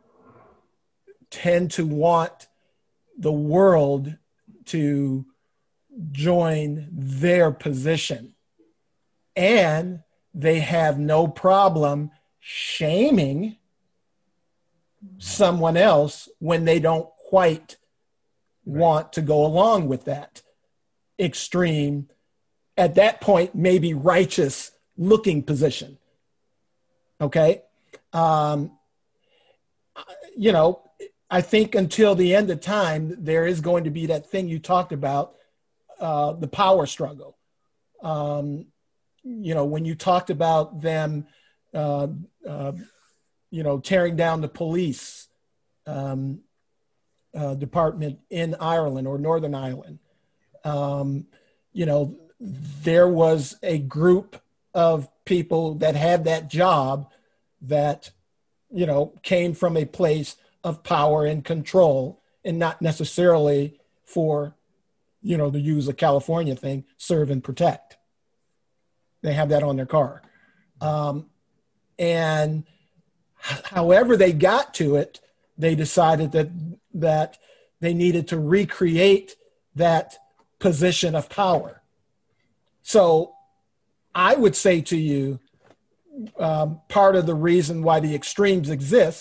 tend to want the world to join their position. And they have no problem shaming someone else when they don't quite right. want to go along with that extreme, at that point, maybe righteous looking position. Okay. Um, you know, I think until the end of time, there is going to be that thing you talked about, uh, the power struggle. Um, you know, when you talked about them, uh, uh, you know, tearing down the police um, uh, department in Ireland or Northern Ireland, um, you know, there was a group of people that had that job that, you know, came from a place of power and control, and not necessarily for, you know, to use a California thing, serve and protect. They have that on their car. Um, and however they got to it, they decided that that they needed to recreate that position of power. So I would say to you, um, part of the reason why the extremes exist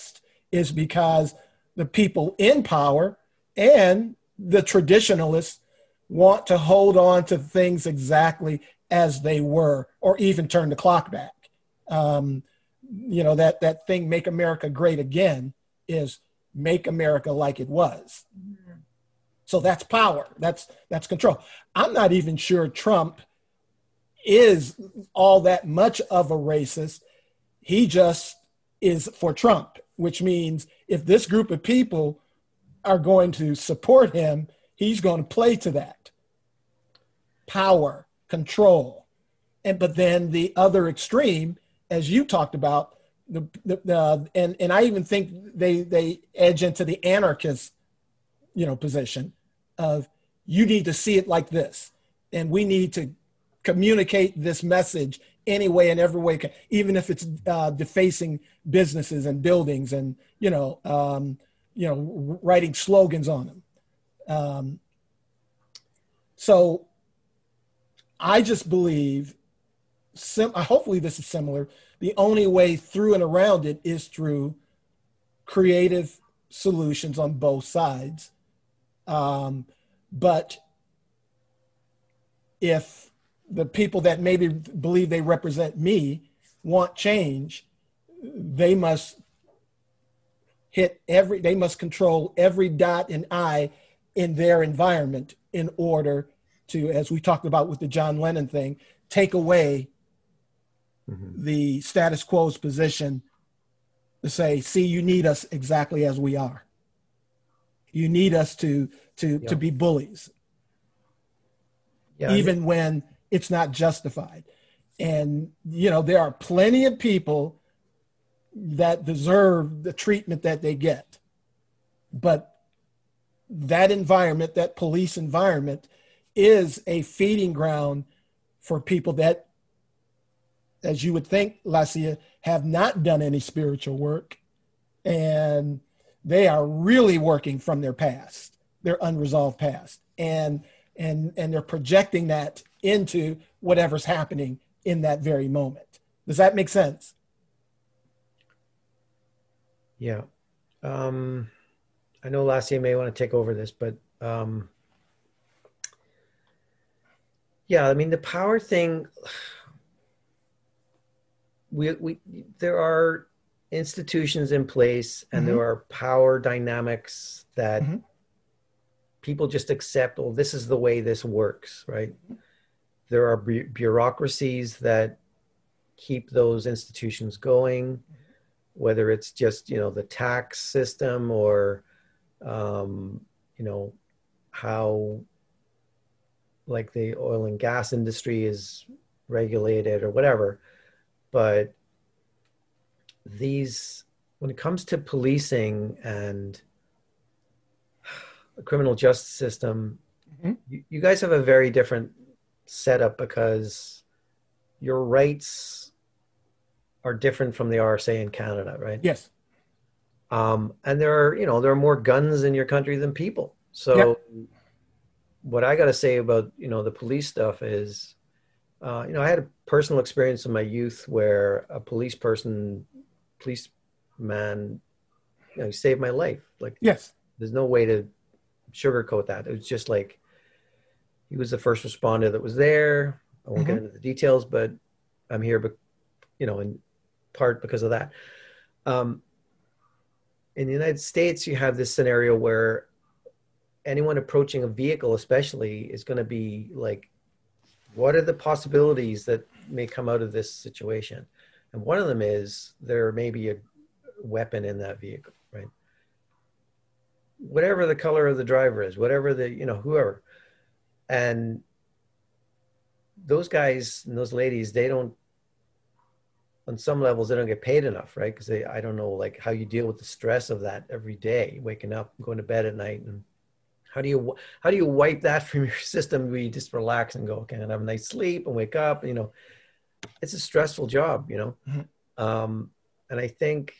is because the people in power and the traditionalists want to hold on to things exactly as they were, or even turn the clock back. Um, you know, that, that thing, make America great again, is make America like it was. Mm-hmm. So that's power. That's, that's control. I'm not even sure Trump is all that much of a racist. He just is for Trump, which means if this group of people are going to support him, he's going to play to that. Power, control. And but then the other extreme, as you talked about, the, the, the and, and I even think they they edge into the anarchist, you know, position of, you need to see it like this, and we need to communicate this message any way and every way, even if it's uh, defacing businesses and buildings, and you know, um, you know, writing slogans on them. Um, so, I just believe, sim- hopefully this is similar. The only way through and around it is through creative solutions on both sides. Um, but if the people that maybe believe they represent me want change, they must hit every, they must control every dot and I in their environment in order to, as we talked about with the John Lennon thing, take away mm-hmm. the status quo's position to say, see, you need us exactly as we are. You need us to, to, yeah. to be bullies. Yeah, even yeah. when it's not justified. And, you know, there are plenty of people that deserve the treatment that they get. But that environment, that police environment, is a feeding ground for people that, as you would think, Lacia, have not done any spiritual work. And they are really working from their past, their unresolved past. And and and they're projecting that into whatever's happening in that very moment. Does that make sense? Yeah. Um, I know Lacia may want to take over this, but um, yeah, I mean, the power thing, we, we there are institutions in place, and mm-hmm. there are power dynamics that mm-hmm. people just accept, oh, this is the way this works, right? There are bu- bureaucracies that keep those institutions going, whether it's just, you know, the tax system, or, um, you know, how like the oil and gas industry is regulated or whatever. But these, when it comes to policing and the criminal justice system, mm-hmm. you, you guys have a very different setup, because your rights are different from they are, say, in Canada, right? Yes. Um, and there are, you know, there are more guns in your country than people. So yep. what I got to say about, you know, the police stuff is, uh, you know, I had a personal experience in my youth where a police person, policeman, you know, saved my life. Like, yes, there's no way to sugarcoat that. It was just like, he was the first responder that was there. I won't mm-hmm. get into the details, but I'm here, but you know, in part because of that. Um, in the United States, you have this scenario where anyone approaching a vehicle, especially, is going to be like, what are the possibilities that may come out of this situation? And one of them is there may be a weapon in that vehicle, right? Whatever the color of the driver is, whatever the, you know, whoever. And those guys and those ladies, they don't, on some levels, they don't get paid enough, right? Because they, I don't know, like how you deal with the stress of that every day, waking up, going to bed at night, and how do you how do you wipe that from your system where you just relax and go, okay, and have a nice sleep and wake up? You know, it's a stressful job, you know. Mm-hmm. Um, and I think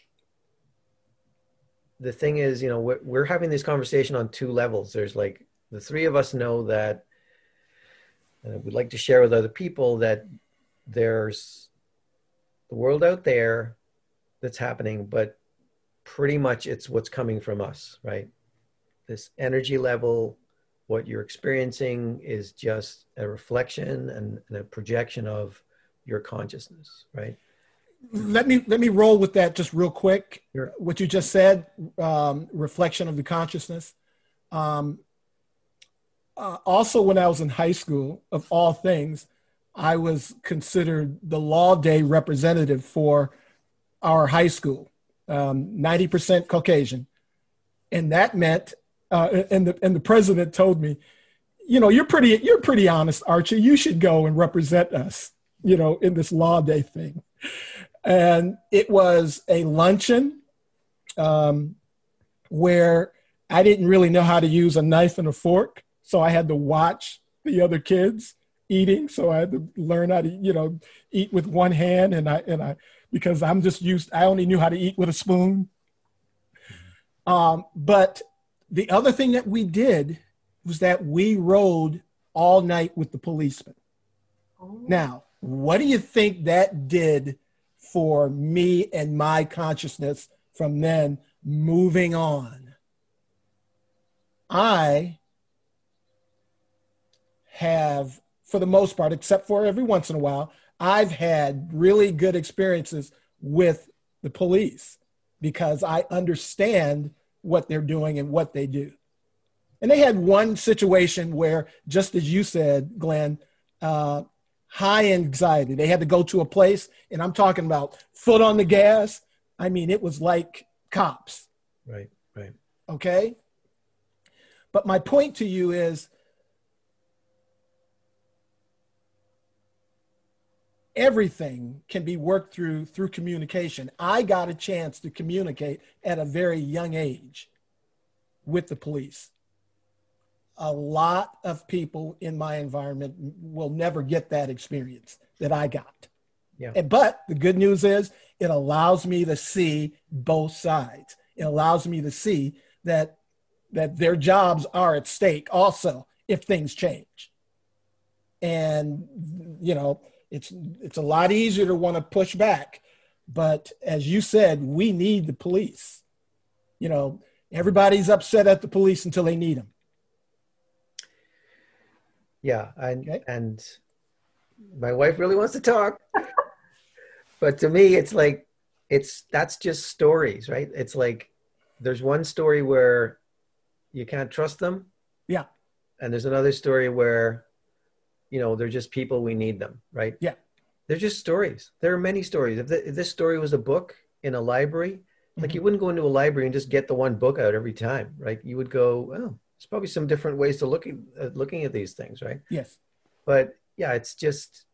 the thing is, you know, we're, we're having this conversation on two levels. There's like, the three of us know that, and we'd like to share with other people that there's the world out there that's happening, but pretty much it's what's coming from us, right? This energy level, what you're experiencing is just a reflection and, and a projection of your consciousness, right? Let me let me roll with that just real quick. Sure. What you just said, um, reflection of the consciousness. Um, uh, also, when I was in high school, of all things, I was considered the law day representative for our high school, um, ninety percent Caucasian. And that meant, uh, and the and the president told me, you know, you're pretty, you're pretty honest, Archie. You should go and represent us, you know, in this law day thing. And it was a luncheon um, where I didn't really know how to use a knife and a fork. So I had to watch the other kids eating. So I had to learn how to, you know, eat with one hand. And I, and I, because I'm just used, I only knew how to eat with a spoon. Um, but the other thing that we did was that we rode all night with the policemen. Oh. Now, what do you think that did for me and my consciousness from then moving on? I have, for the most part, except for every once in a while, I've had really good experiences with the police because I understand what they're doing and what they do. And they had one situation where, just as you said, Glenn, uh, high anxiety. They had to go to a place, and I'm talking about foot on the gas. I mean, it was like cops. Right, right. Okay? But my point to you is, everything can be worked through through communication. I got a chance to communicate at a very young age with the police. A lot of people in my environment will never get that experience that I got. Yeah. And, but the good news is it allows me to see both sides. It allows me to see that, that their jobs are at stake also if things change. And, you know, it's, it's a lot easier to want to push back. But as you said, we need the police. You know, everybody's upset at the police until they need them. Yeah, and okay. and my wife really wants to talk, but to me, it's like it's that's just stories, right? It's like there's one story where you can't trust them, yeah, and there's another story where, you know, they're just people, we need them, right? Yeah, they're just stories. There are many stories. If, the, if this story was a book in a library, like mm-hmm. you wouldn't go into a library and just get the one book out every time, right? You would go, oh. There's probably some different ways to look at uh, looking at these things, right? Yes. But yeah, it's just,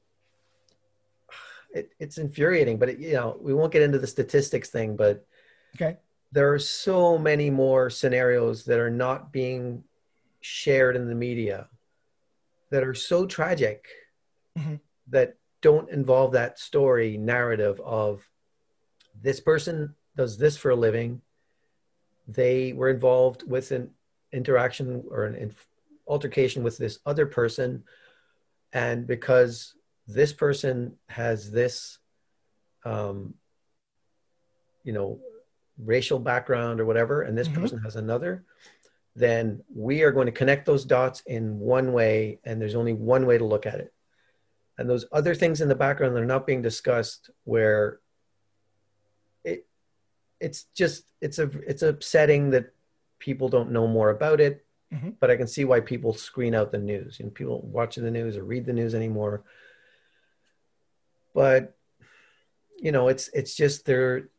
it, it's infuriating, but it, you know, we won't get into the statistics thing, but okay. There are so many more scenarios that are not being shared in the media that are so tragic mm-hmm. that don't involve that story narrative of this person does this for a living. They were involved with an interaction or an inf- altercation with this other person, and because this person has this um you know racial background or whatever, and this mm-hmm. person has another, then we are going to connect those dots in one way, and there's only one way to look at it. And those other things in the background that are not being discussed, where it it's just it's a it's upsetting that people don't know more about it, mm-hmm. but I can see why people screen out the news. You know, people don't watch the news or read the news anymore. But you know, it's it's just there.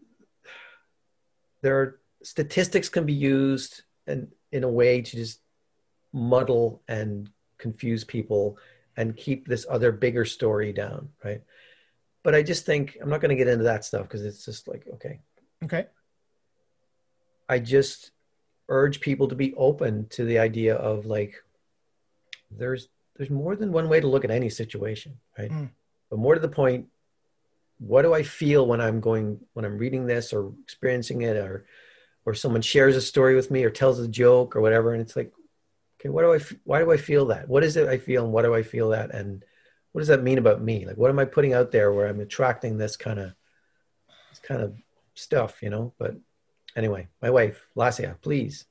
There are statistics can be used and in a way to just muddle and confuse people and keep this other bigger story down, right? But I just think I'm not going to get into that stuff because it's just like okay, okay. I just urge people to be open to the idea of like, there's, there's more than one way to look at any situation, right? Mm. But more to the point, what do I feel when I'm going, when I'm reading this or experiencing it, or, or someone shares a story with me or tells a joke or whatever. And it's like, okay, what do I, why do I feel that? What is it I feel? And what do I feel that? And what does that mean about me? Like, what am I putting out there where I'm attracting this kind of, this kind of stuff, you know, but anyway, my wife, Lasia, please.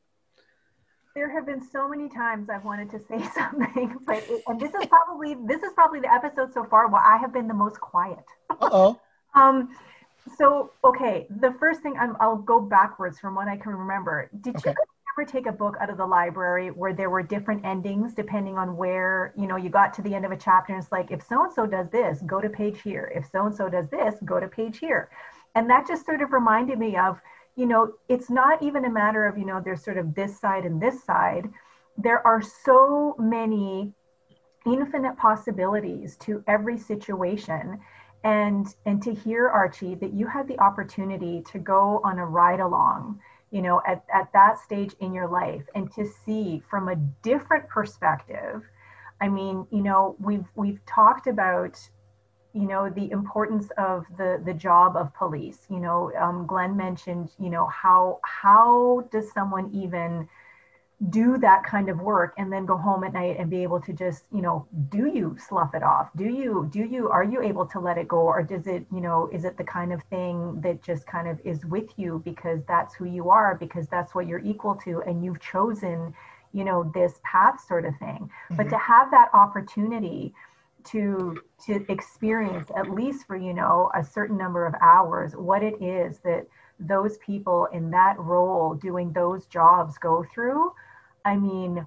There have been so many times I've wanted to say something, but it, and this is probably this is probably the episode so far where I have been the most quiet. Uh-oh. um, so okay, the first thing I'm, I'll go backwards from what I can remember. Did Okay. you ever take a book out of the library where there were different endings depending on where, you know, you got to the end of a chapter and it's like, if so and so does this, go to page here. If so and so does this, go to page here. And that just sort of reminded me of, you know, it's not even a matter of, you know, there's sort of this side and this side. There are so many infinite possibilities to every situation. And, and to hear, Archie, that you had the opportunity to go on a ride along, you know, at, at that stage in your life and to see from a different perspective. I mean, you know, we've, we've talked about, you know, the importance of the, the job of police. You know, um, Glenn mentioned, you know, how, how does someone even do that kind of work and then go home at night and be able to just, you know, do you slough it off? Do you, do you, are you able to let it go? Or does it, you know, is it the kind of thing that just kind of is with you because that's who you are, because that's what you're equal to and you've chosen, you know, this path sort of thing. Mm-hmm. But to have that opportunity to to experience, at least for, you know, a certain number of hours, what it is that those people in that role doing those jobs go through. I mean,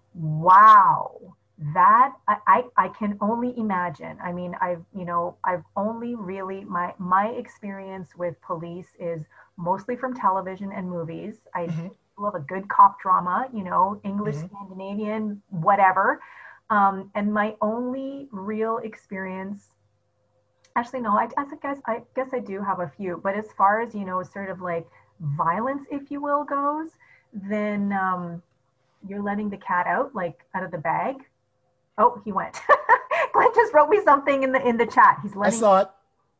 wow, that I, I, I can only imagine. I mean, I've, you know, I've only really, my, my experience with police is mostly from television and movies. I mm-hmm. love a good cop drama, you know, English, mm-hmm. Scandinavian, whatever. Um, and my only real experience, actually, no, I, I guess I guess I do have a few, but as far as, you know, sort of like violence, if you will, goes, then um, you're letting the cat out, like out of the bag. Oh, he went. Glenn just wrote me something in the in the chat. He's letting. I saw it.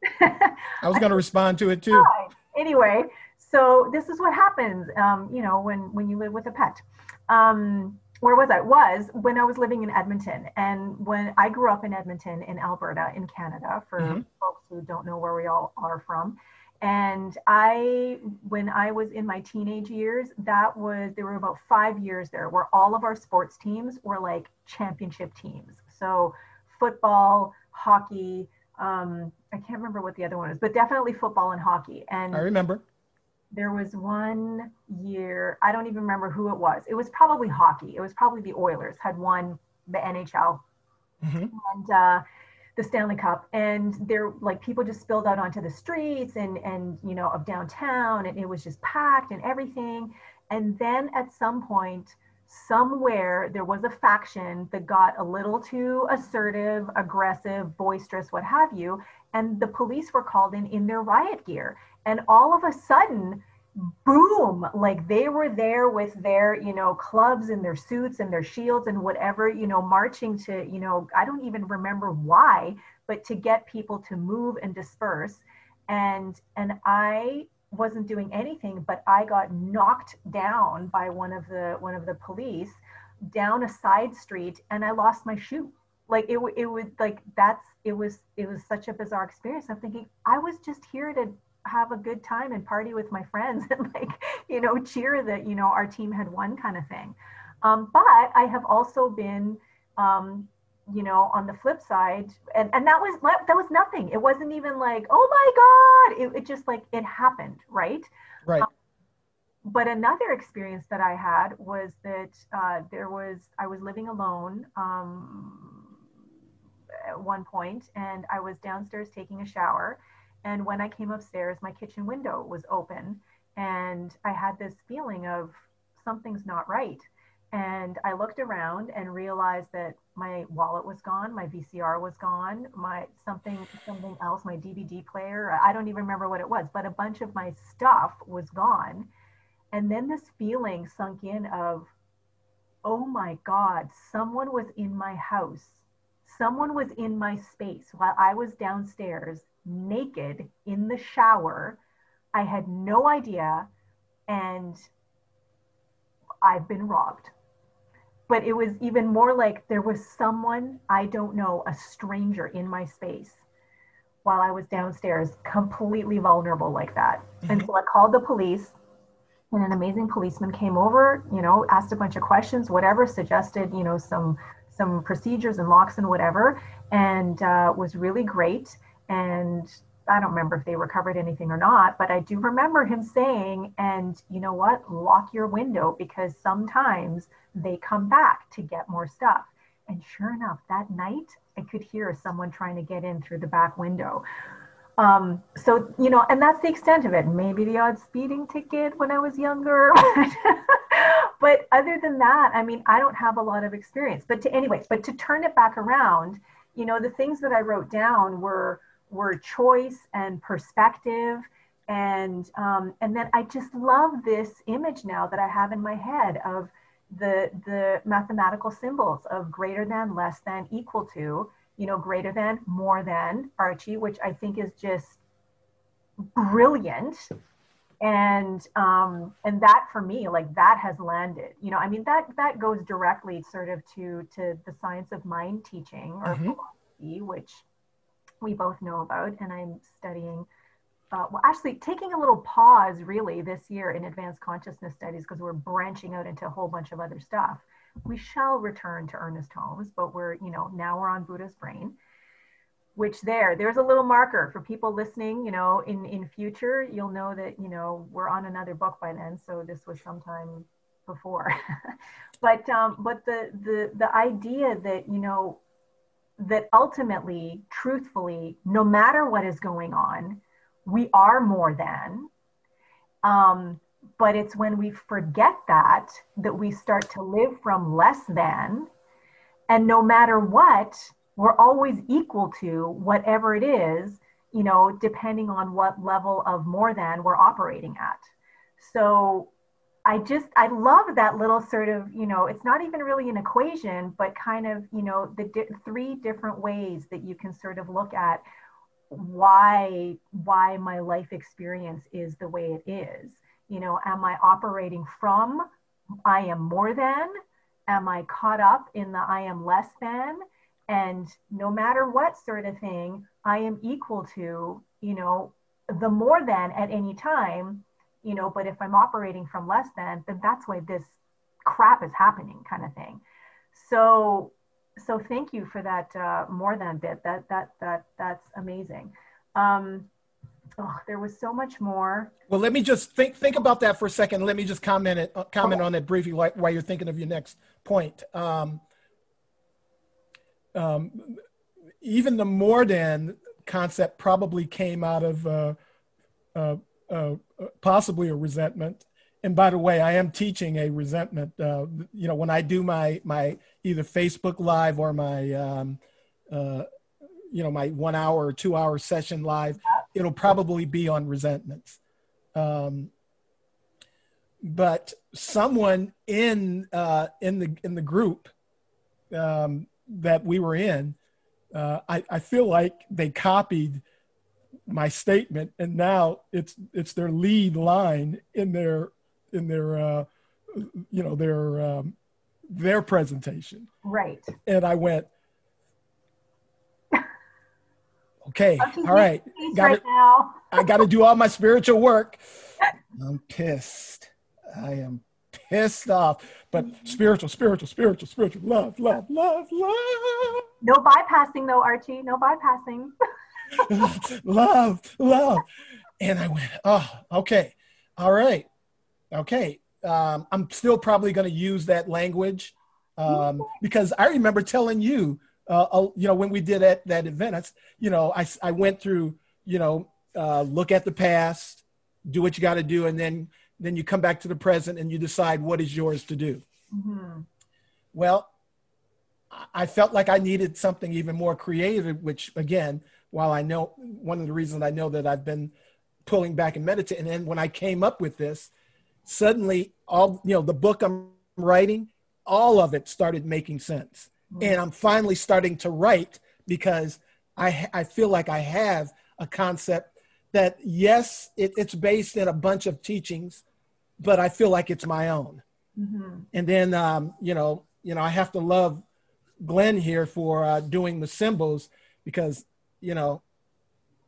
I was going to respond to it too. Anyway, so this is what happens, um, you know, when when you live with a pet. Um, Where was I? Was when I was living in Edmonton. And when I grew up in Edmonton, in Alberta, in Canada, for mm-hmm. folks who don't know where we all are from. And I, when I was in my teenage years, that was, there were about five years there where all of our sports teams were like championship teams. So football, hockey, um, I can't remember what the other one is, but definitely football and hockey. And I remember. There was one year, I don't even remember who it was. It was probably hockey. It was probably the Oilers had won the N H L mm-hmm. and uh, the Stanley Cup. And there, like, people just spilled out onto the streets and, and, you know, of downtown, and it was just packed and everything. And then at some point, somewhere, there was a faction that got a little too assertive, aggressive, boisterous, what have you. And the police were called in in their riot gear. And all of a sudden, boom, like they were there with their, you know, clubs and their suits and their shields and whatever, you know, marching to, you know, I don't even remember why, but to get people to move and disperse. And, and I wasn't doing anything, but I got knocked down by one of the, one of the police down a side street, and I lost my shoe. Like it, it was like, that's, it was, it was such a bizarre experience. I'm thinking, I was just here to have a good time and party with my friends and, like, you know, cheer that, you know, our team had won, kind of thing. Um, but I have also been, um, you know, on the flip side, and, and that was, that was nothing. It wasn't even like, oh my God, it, it just like, it happened. Right. Right. Um, but another experience that I had was that uh, there was, I was living alone um, at one point, and I was downstairs taking a shower. And when I came upstairs, my kitchen window was open, and I had this feeling of something's not right. And I looked around and realized that my wallet was gone, my V C R was gone, my something something else, my D V D player, I don't even remember what it was, but a bunch of my stuff was gone. And then this feeling sunk in of, oh my God, someone was in my house. Someone was in my space while I was downstairs, naked in the shower. I had no idea, and I've been robbed. But it was even more like there was someone I don't know, a stranger in my space, while I was downstairs, completely vulnerable like that. Mm-hmm. And so I called the police, and an amazing policeman came over, you know, asked a bunch of questions, whatever, suggested, you know, some some procedures and locks and whatever, and uh, was really great. And I don't remember if they recovered anything or not, but I do remember him saying, and you know what, lock your window, because sometimes they come back to get more stuff. And sure enough, that night, I could hear someone trying to get in through the back window. Um, so, you know, and that's the extent of it. Maybe the odd speeding ticket when I was younger. But other than that, I mean, I don't have a lot of experience. But to anyway, but to turn it back around, you know, the things that I wrote down were were choice and perspective. And um, and then I just love this image now that I have in my head of the the mathematical symbols of greater than, less than, equal to, you know, greater than, more than, Archie, which I think is just brilliant. And um, and that for me, like that has landed, you know, I mean, that that goes directly sort of to to the science of mind teaching, or mm-hmm. philosophy, which we both know about. And I'm studying, uh, well, actually taking a little pause really this year in advanced consciousness studies, because we're branching out into a whole bunch of other stuff. We shall return to Ernest Holmes, but we're, you know, now we're on Buddha's brain, which there, there's a little marker for people listening, you know, in, in future, you'll know that, you know, we're on another book by then. So this was sometime before, but, um, but the, the, the idea that, you know, that ultimately, truthfully, no matter what is going on, we are more than, um, but it's when we forget that, that we start to live from less than, and no matter what, we're always equal to whatever it is, you know, depending on what level of more than we're operating at. So I just, I love that little sort of, you know, it's not even really an equation, but kind of, you know, the di- three different ways that you can sort of look at why, why my life experience is the way it is. You know, am I operating from I am more than? Am I caught up in the I am less than? And no matter what sort of thing, I am equal to, you know, the more than at any time, you know, but if I'm operating from less than, then that's why this crap is happening, kind of thing. So, so thank you for that uh, more than bit. That, that, that, that's amazing. Um, oh, there was so much more. Well, let me just think, think about that for a second. Let me just comment it, uh, comment okay. on it briefly while, while you're thinking of your next point. Um, um, even the more than concept probably came out of uh, uh, uh, possibly a resentment. And by the way, I am teaching a resentment. Uh, you know, when I do my my either Facebook Live or my um, uh, you know my one hour or two hour session live, it'll probably be on resentments. Um, but someone in uh, in the in the group um, that we were in, uh, I, I feel like they copied my statement, and now it's it's their lead line in their in their uh, you know their um, their presentation. Right. And I went, okay, all right, got right now. I got to do all my spiritual work. I'm pissed. I am pissed off. But spiritual, spiritual, spiritual, spiritual, love, love, love, love. No bypassing though, Archie. No bypassing. love, love. And I went, oh, okay. All right. Okay. Um, I'm still probably going to use that language um, because I remember telling you, uh, uh, you know, when we did at that event, I, you know, I, I went through, you know, uh, look at the past, do what you got to do. And then, then you come back to the present and you decide what is yours to do. Mm-hmm. Well, I felt like I needed something even more creative, which again, while I know one of the reasons I know that I've been pulling back and meditating, and then when I came up with this, suddenly all, you know, the book I'm writing, all of it started making sense. Mm-hmm. And I'm finally starting to write because I, I feel like I have a concept that, yes, it, it's based in a bunch of teachings, but I feel like it's my own. Mm-hmm. And then, um, you know, you know, I have to love Glenn here for uh, doing the symbols because, you know,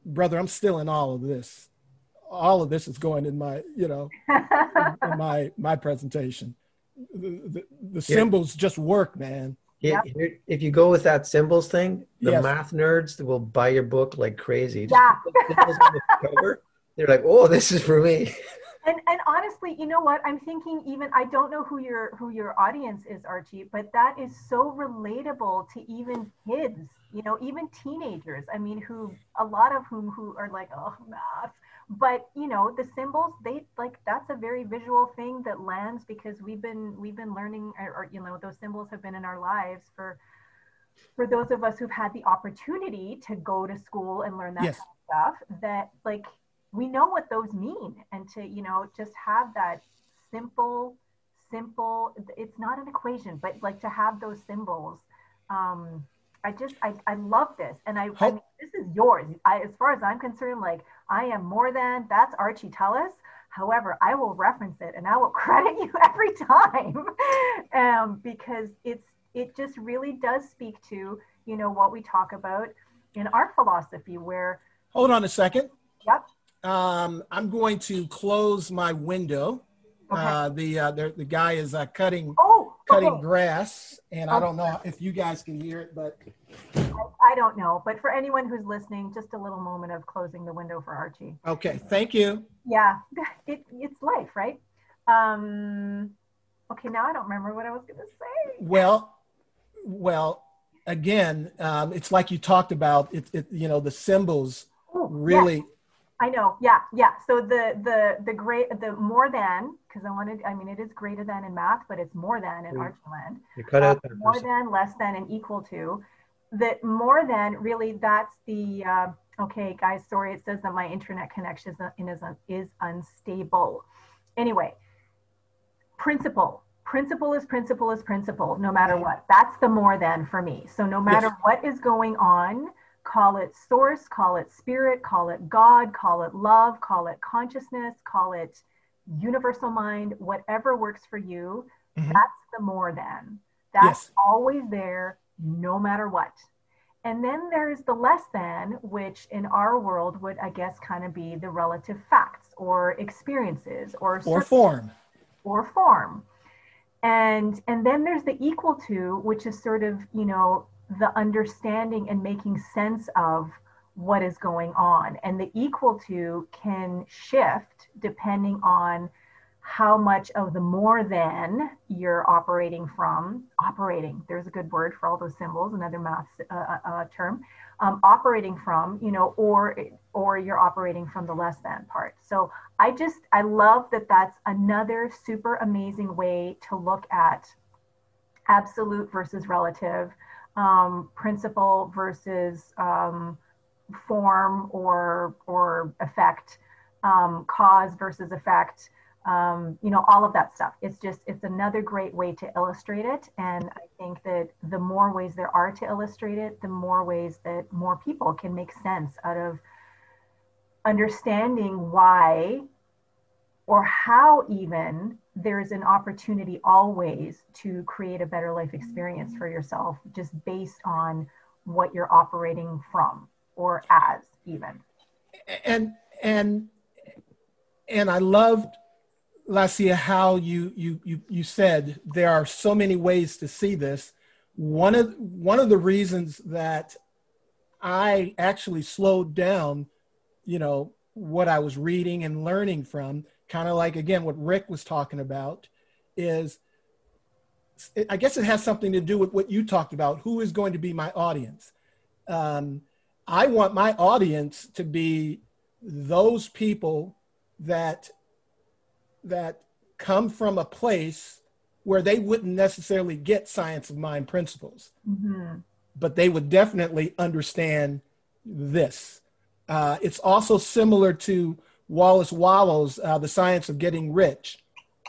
brother, I'm still in all of this. All of this is going in my, you know, in, in my my presentation. The, the, the symbols just work, man. Yeah, yep. If you go with that symbols thing, the yes. math nerds will buy your book like crazy. Just yeah. the cover, they're like, oh, this is for me. And and honestly, you know what? I'm thinking even, I don't know who your who your audience is, Archie, but that is so relatable to even kids, you know, even teenagers. I mean, who, a lot of whom who are like, oh, math. But, you know, the symbols, they like, that's a very visual thing that lands because we've been, we've been learning, or, or, you know, those symbols have been in our lives for, for those of us who've had the opportunity to go to school and learn that yes. kind of stuff, that like, we know what those mean. And to, you know, just have that simple, simple, it's not an equation, but like to have those symbols, um, I just, I, I love this. And I, I mean, this is yours. I, as far as I'm concerned, like I am more than, that's Archie Tullis. However, I will reference it and I will credit you every time um, because it's, it just really does speak to, you know, what we talk about in our philosophy where. Hold on a second. Yep. Um, I'm going to close my window. Okay. Uh, the, uh, the the guy is uh, cutting oh, cutting okay. grass, and okay. I don't know if you guys can hear it, but I, I don't know. But for anyone who's listening, just a little moment of closing the window for Archie. Okay, thank you. Yeah, it, it's life, right? Um, okay, now I don't remember what I was going to say. Well, well, again, um, it's like you talked about. It, it you know, the symbols Ooh, really. Yeah. I know. Yeah. Yeah. So the, the, the great, the more than, because I wanted, I mean, it is greater than in math, but it's more than in Mm. Archieland. You cut out Uh, that more person. than, less than, and equal to. That more than, really, that's the, uh, okay, guys, sorry, it says that my internet connection is, is, is unstable. Anyway, principle. Principle is principle is principle, no matter what. That's the more than for me. So no matter Yes. what is going on, call it source, call it spirit, call it God, call it love, call it consciousness, call it universal mind, whatever works for you, Mhm. that's the more than. That's Yes. always there, no matter what. And then there's the less than, which in our world would, I guess, kind of be the relative facts or experiences or Or form. or form. And and then there's the equal to, which is sort of, you know, the understanding and making sense of what is going on. And the equal to can shift depending on how much of the more than you're operating from, operating, there's a good word for all those symbols, another math uh, uh, term, um, operating from, you know, or, or you're operating from the less than part. So I just, I love that that's another super amazing way to look at absolute versus relative, um, principle versus um, form or or effect, um, cause versus effect, um, you know, all of that stuff. It's just, it's another great way to illustrate it. And I think that the more ways there are to illustrate it, the more ways that more people can make sense out of understanding why or how even there's an opportunity always to create a better life experience for yourself, just based on what you're operating from or as even. And, and, and I loved, Lacia, how you, you, you, you said there are so many ways to see this. One of, one of the reasons that I actually slowed down, you know, what I was reading and learning from, kind of like, again, what Rick was talking about, is, I guess it has something to do with what you talked about. Who is going to be my audience? Um, I want my audience to be those people that, that come from a place where they wouldn't necessarily get science of mind principles, Mm-hmm. but they would definitely understand this. Uh, it's also similar to Wallace Wallow's uh, The Science of Getting Rich.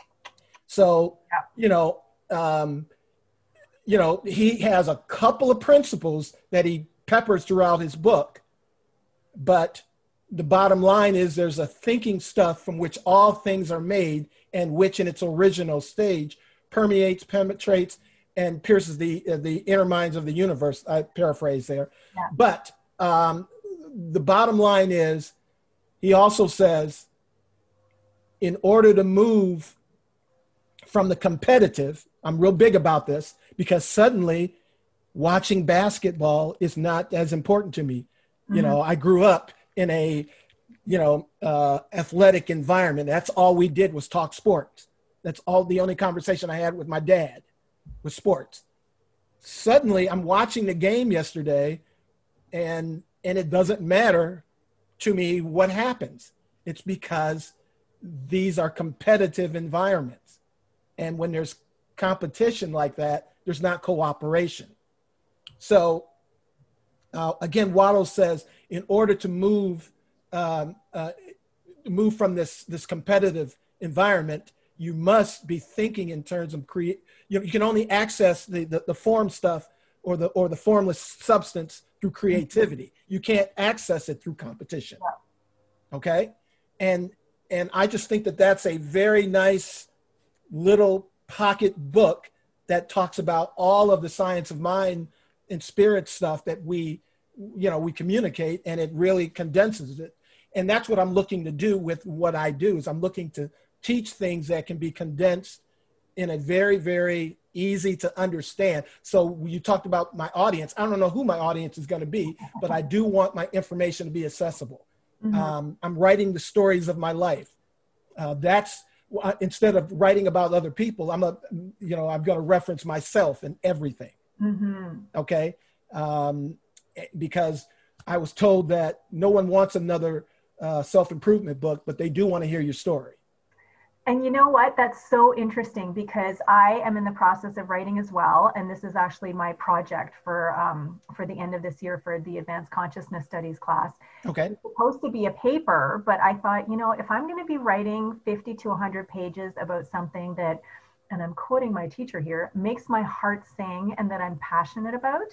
So, Yeah. you know, um, you know, he has a couple of principles that he peppers throughout his book, but the bottom line is there's a thinking stuff from which all things are made, and which in its original stage permeates, penetrates, and pierces the uh, the inner minds of the universe. I paraphrase there. Yeah. But um, the bottom line is, he also says, in order to move from the competitive, I'm real big about this, because suddenly watching basketball is not as important to me. Mm-hmm. You know, I grew up in a, you know, uh, athletic environment. That's all we did was talk sports. That's all, the only conversation I had with my dad was sports. Suddenly I'm watching the game yesterday, and, and it doesn't matter to me what happens. It's because these are competitive environments. And when there's competition like that, there's not cooperation. So uh, again, Waddle says, in order to move um, uh, move from this this competitive environment, you must be thinking in terms of create. You know, you can only access the, the the form stuff or the or the formless substance through creativity. You can't access it through competition. Okay, and and I just think that that's a very nice little pocket book that talks about all of the science of mind and spirit stuff that we, you know, we communicate, and it really condenses it. And that's what I'm looking to do with what I do, is I'm looking to teach things that can be condensed in a very, very easy to understand. So you talked about my audience. I don't know who my audience is going to be, but I do want my information to be accessible. Mm-hmm. Um, I'm writing the stories of my life. Uh, that's, instead of writing about other people, I'm a, you know, I'm going to reference myself in everything. Mm-hmm. Okay. Um, because I was told that no one wants another uh, self-improvement book, but they do want to hear your story. And you know what? That's so interesting, because I am in the process of writing as well. And this is actually my project for, um, for the end of this year for the Advanced Consciousness Studies class. Okay. It's supposed to be a paper, but I thought, you know, if I'm going to be writing fifty to one hundred pages about something that, and I'm quoting my teacher here, makes my heart sing and that I'm passionate about,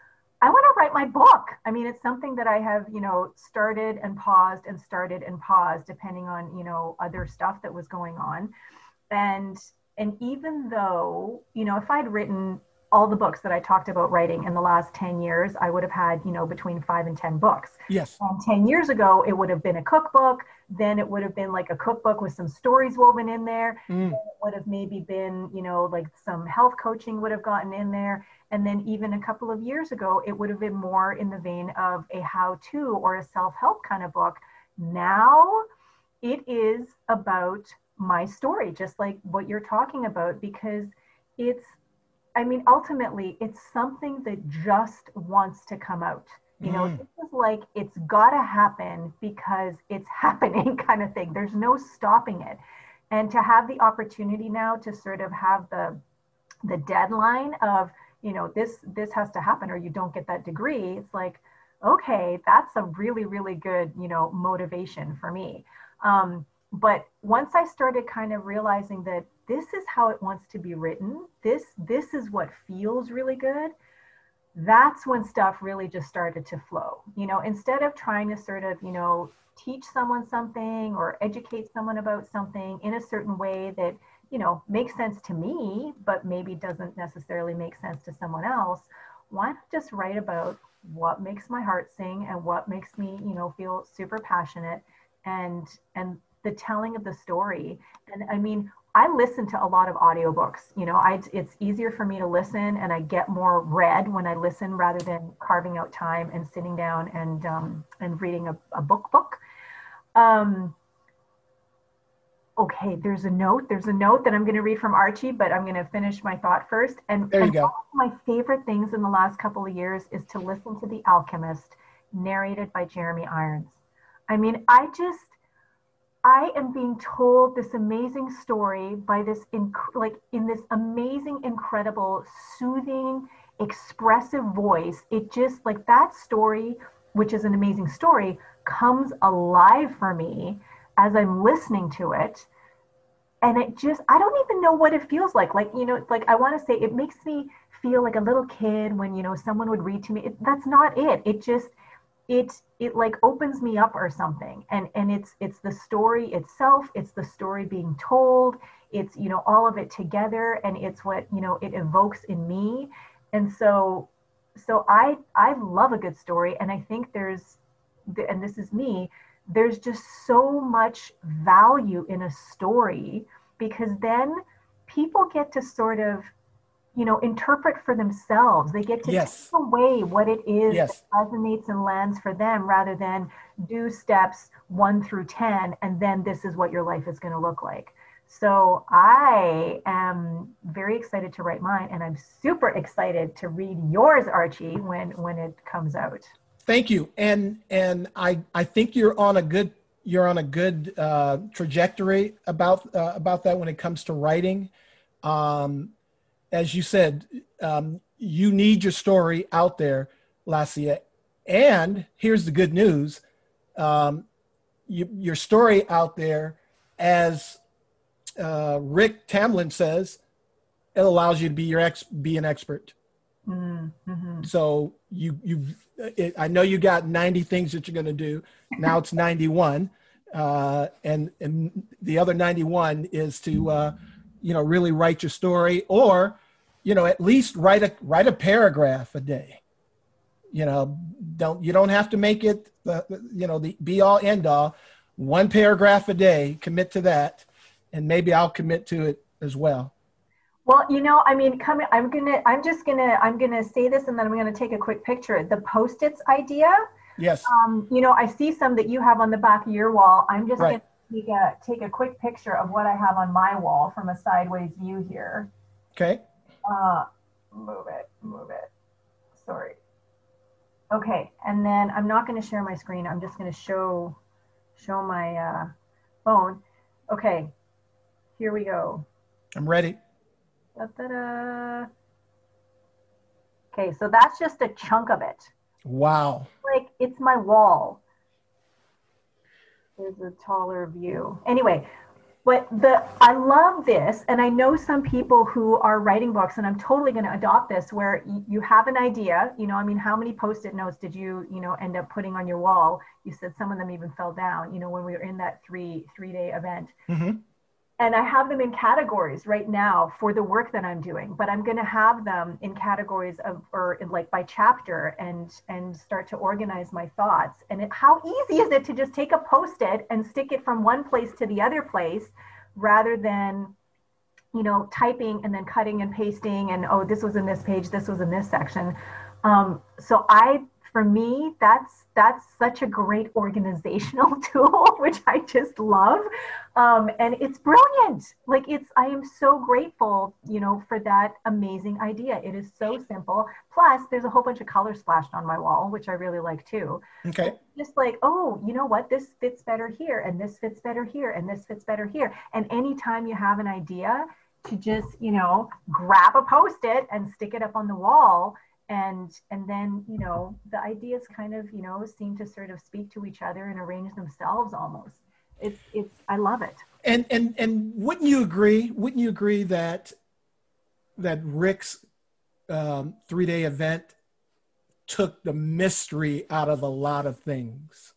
I want to write my book. I mean, it's something that I have, you know, started and paused and started and paused, depending on, you know, other stuff that was going on. And, and even though, you know, if I'd written all the books that I talked about writing in the last ten years, I would have had, you know, between five and ten books. Yes. And ten years ago, it would have been a cookbook. Then it would have been like a cookbook with some stories woven in there. Mm. It would have maybe been, you know, like some health coaching would have gotten in there. And then even a couple of years ago, it would have been more in the vein of a how-to or a self-help kind of book. Now it is about my story, just like what you're talking about, because it's, I mean, ultimately, it's something that just wants to come out. You know, mm. this is like, it's got to happen because it's happening kind of thing. There's no stopping it. And to have the opportunity now to sort of have the the deadline of, you know, this this has to happen or you don't get that degree. It's like, okay, that's a really, really good, you know, motivation for me. Um, but once I started kind of realizing that this is how it wants to be written, this this is what feels really good, that's when stuff really just started to flow. You know, instead of trying to sort of, you know, teach someone something or educate someone about something in a certain way that, you know, makes sense to me, but maybe doesn't necessarily make sense to someone else, why not just write about what makes my heart sing and what makes me, you know, feel super passionate, and and the telling of the story. And I mean, I listen to a lot of audiobooks. You know, I it's easier for me to listen, and I get more read when I listen rather than carving out time and sitting down and um, and reading a, a book book. Um, okay, there's a note. There's a note that I'm going to read from Archie, but I'm going to finish my thought first. And, there you and go. One of my favorite things in the last couple of years is to listen to The Alchemist, narrated by Jeremy Irons. I mean, I just, I am being told this amazing story by this, inc- like in this amazing, incredible, soothing, expressive voice. It just, like, that story, which is an amazing story, comes alive for me as I'm listening to it. And it just, I don't even know what it feels like. Like, you know, like I want to say it makes me feel like a little kid when, you know, someone would read to me. It, that's not it. It just, it, it like opens me up or something. And, and it's, it's the story itself. It's the story being told. It's, you know, all of it together. And it's what, you know, it evokes in me. And so, so I, I love a good story. And I think there's, and this is me, there's just so much value in a story, because then people get to sort of, you know, interpret for themselves. They get to Yes. take away what it is Yes. that resonates and lands for them, rather than do steps one through ten, and then this is what your life is going to look like. So I am very excited to write mine, and I'm super excited to read yours, Archie, when, when it comes out. Thank you. And, and I, I think you're on a good, you're on a good uh, trajectory about, uh, about that when it comes to writing. Um, as you said, um, you need your story out there, Lassia. And here's the good news. Um, you, your story out there, as uh, Rick Tamlin says, it allows you to be your ex, be an expert. Mm-hmm. So you, you, it, I know you got ninety things that you're going to do. Now it's ninety-one. Uh, and, and the other ninety-one is to, uh, you know, really write your story, or, you know, at least write a, write a paragraph a day. You know, don't, you don't have to make it the, you know, the be all end all. One paragraph a day, commit to that. And maybe I'll commit to it as well. Well, you know, I mean, come, I'm gonna, I'm just gonna, I'm gonna say this, and then I'm gonna take a quick picture. The Post-its idea. Yes. Um, you know, I see some that you have on the back of your wall. I'm just Right. gonna take a, take a quick picture of what I have on my wall from a sideways view here. Okay. Uh, move it, move it. Sorry. Okay, and then I'm not gonna share my screen. I'm just gonna show, show my uh, phone. Okay, here we go. I'm ready. Da-da-da. Okay, so that's just a chunk of it. Wow. Like, it's my wall. There's a taller view. Anyway, but the I love this, and I know some people who are writing books, and I'm totally going to adopt this, where you, you have an idea. You know, I mean, how many Post-it notes did you, you know, end up putting on your wall? You said some of them even fell down, you know, when we were in that three, three-day event. Mm-hmm. And I have them in categories right now for the work that I'm doing, but I'm going to have them in categories of, or in like by chapter, and, and start to organize my thoughts. And it, how easy is it to just take a Post-it and stick it from one place to the other place, rather than, you know, typing and then cutting and pasting and, oh, this was in this page, this was in this section. Um, so I, for me, that's, that's such a great organizational tool, which I just love. Um, and it's brilliant. Like, it's, I am so grateful, you know, for that amazing idea. It is so simple. Plus there's a whole bunch of color splashed on my wall, which I really like too. Okay. Just like, oh, you know what, this fits better here, and this fits better here, and this fits better here. And anytime you have an idea, to just, you know, grab a Post-it and stick it up on the wall. And, and then, you know, the ideas kind of, you know, seem to sort of speak to each other and arrange themselves almost. It's, it's, I love it. And, and, and wouldn't you agree, wouldn't you agree that, that Rick's um, three-day event took the mystery out of a lot of things?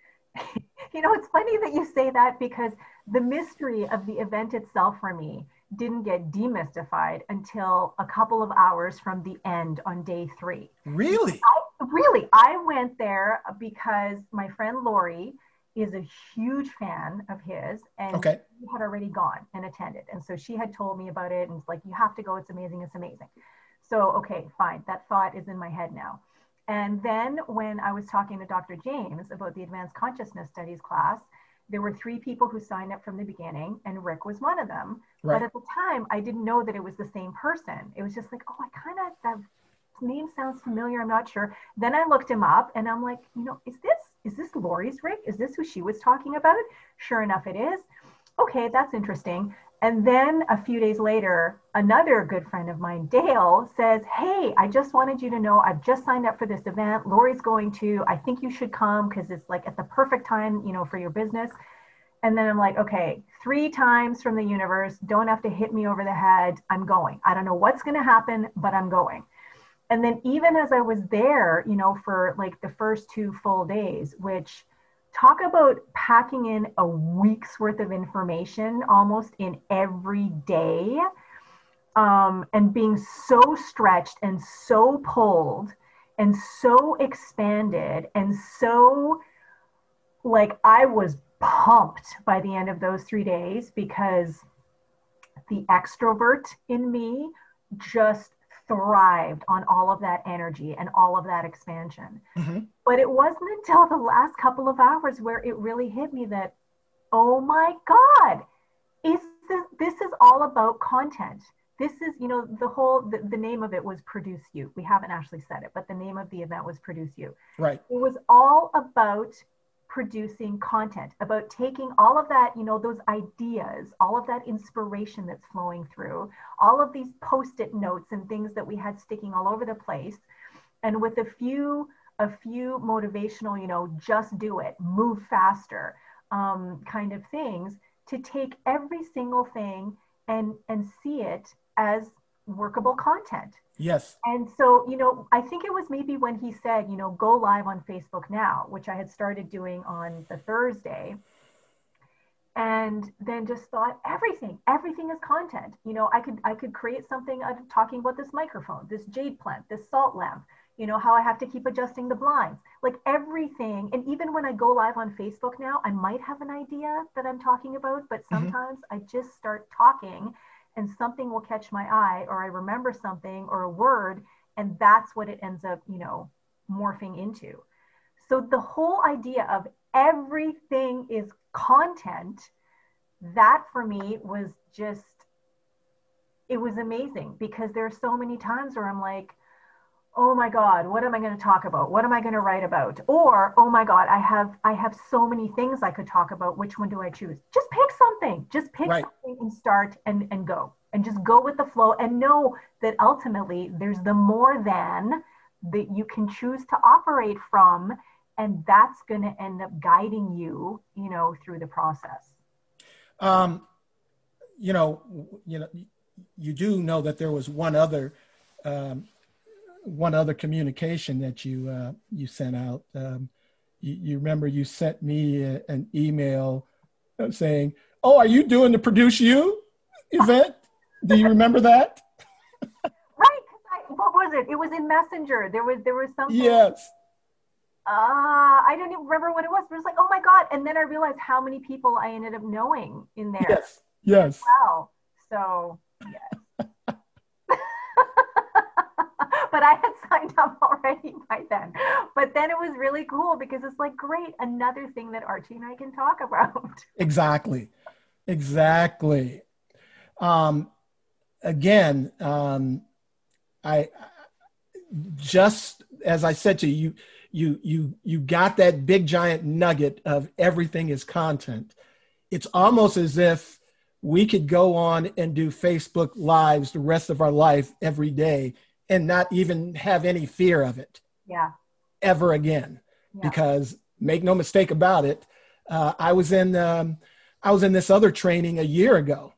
You know, it's funny that you say that, because the mystery of the event itself for me didn't get demystified until a couple of hours from the end on day three. Really? I, really, I went there because my friend Lori is a huge fan of his, and Okay. he had already gone and attended. And so she had told me about it, and it's like, you have to go, it's amazing, it's amazing. So, okay, fine, that thought is in my head now. And then when I was talking to Doctor James about the Advanced Consciousness Studies class, there were three people who signed up from the beginning, and Rick was one of them. Right. But at the time, I didn't know that it was the same person. It was just like, oh, I kind of, that name sounds familiar, I'm not sure. Then I looked him up, and I'm like, you know, is this, is this Lori's Rick? Is this who she was talking about? Sure enough, it is. Okay, that's interesting. And then a few days later, another good friend of mine, Dale, says, hey, I just wanted you to know, I've just signed up for this event. Lori's going to, I think you should come, because it's like at the perfect time, you know, for your business. And then I'm like, okay, three times from the universe, don't have to hit me over the head. I'm going. I don't know what's going to happen, but I'm going. And then even as I was there, you know, for like the first two full days, which, talk about packing in a week's worth of information almost in every day, um, and being so stretched and so pulled and so expanded and so like I was pumped by the end of those three days because the extrovert in me just thrived on all of that energy and all of that expansion. Mm-hmm. But it wasn't until the last couple of hours where it really hit me that, oh my God, is this, this is all about content. This is, you know, the whole, the, the name of it was Produce You. We haven't actually said it, but the name of the event was Produce You. Right. It was all about producing content, about taking all of that, you know, those ideas, all of that inspiration that's flowing through, all of these post-it notes and things that we had sticking all over the place. And with a few, a few motivational, you know, just do it, move faster, um, kind of things, to take every single thing and, and see it as workable content. Yes. And so, you know, I think it was maybe when he said, you know, go live on Facebook now, which I had started doing on the Thursday. And then just thought everything, everything is content. You know, I could, I could create something uh, talking about this microphone, this jade plant, this salt lamp, you know, how I have to keep adjusting the blinds, like everything. And even when I go live on Facebook now, I might have an idea that I'm talking about, but sometimes mm-hmm. I just start talking and something will catch my eye, or I remember something or a word, and that's what it ends up, you know, morphing into. So the whole idea of everything is content, that for me was just, it was amazing, because there are so many times where I'm like, oh my God, what am I going to talk about? What am I going to write about? Or, oh my God, I have, I have so many things I could talk about. Which one do I choose? Just pick something, just pick right. something and start and, and go and just go with the flow, and know that ultimately there's the more than that you can choose to operate from. And that's going to end up guiding you, you know, through the process. Um, you know, you know, you do know that there was one other, um, one other communication that you uh, you sent out. Um, you, you remember you sent me a, an email saying, "Oh, are you doing the Produce You event?" Do you remember that? Right. I, what was it? It was in Messenger. There was there was something. Yes. Ah, uh, I don't even remember what it was. But it was like, oh my God! And then I realized how many people I ended up knowing in there. Yes. Yes. Wow. So yes. But I had signed up already by then. But then it was really cool, because it's like, great, another thing that Archie and I can talk about. Exactly. Exactly. Um, again, um, I just, as I said to you, you, you, you got that big giant nugget of everything is content. It's almost as if we could go on and do Facebook Lives the rest of our life every day and not even have any fear of it. Yeah. Ever again. Yeah. Because make no mistake about it, uh, I was in um, I was in this other training a year ago,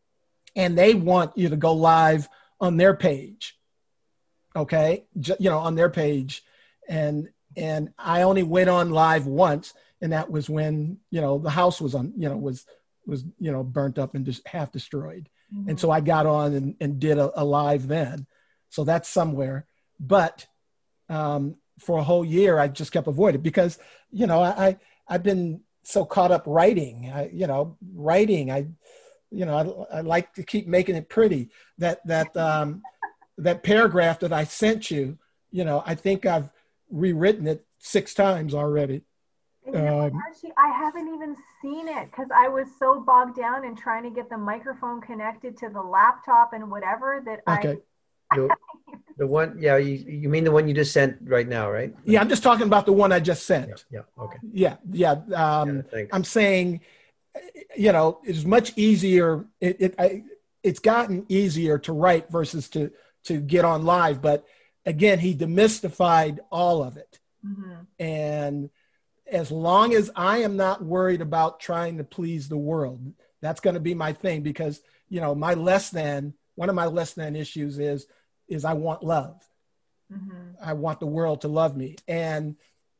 and they want you to go live on their page. Okay, J- you know, on their page, and and I only went on live once, and that was when, you know, the house was on, you know, was was you know burnt up and just half destroyed, mm-hmm. and so I got on and, and did a, a live then. So that's somewhere, but um, for a whole year, I just kept avoiding, because, you know, I, I've been so caught up writing, I, you know, writing, I, you know, I, I like to keep making it pretty. That, that, um, that paragraph that I sent you, you know, I think I've rewritten it six times already. You know, um, Archie, I haven't even seen it, because I was so bogged down in trying to get the microphone connected to the laptop and whatever that okay. I... The, the one, yeah, you, you mean the one you just sent right now, right? Yeah, I'm just talking about the one I just sent. Yeah, yeah okay. Yeah, yeah. Um, yeah I'm saying, you know, it's much easier. It, it I, it's gotten easier to write versus to to get on live. But again, he demystified all of it. Mm-hmm. And as long as I am not worried about trying to please the world, that's going to be my thing, because, you know, my less than, one of my less than issues is, is I want love. Mm-hmm. I want the world to love me. And,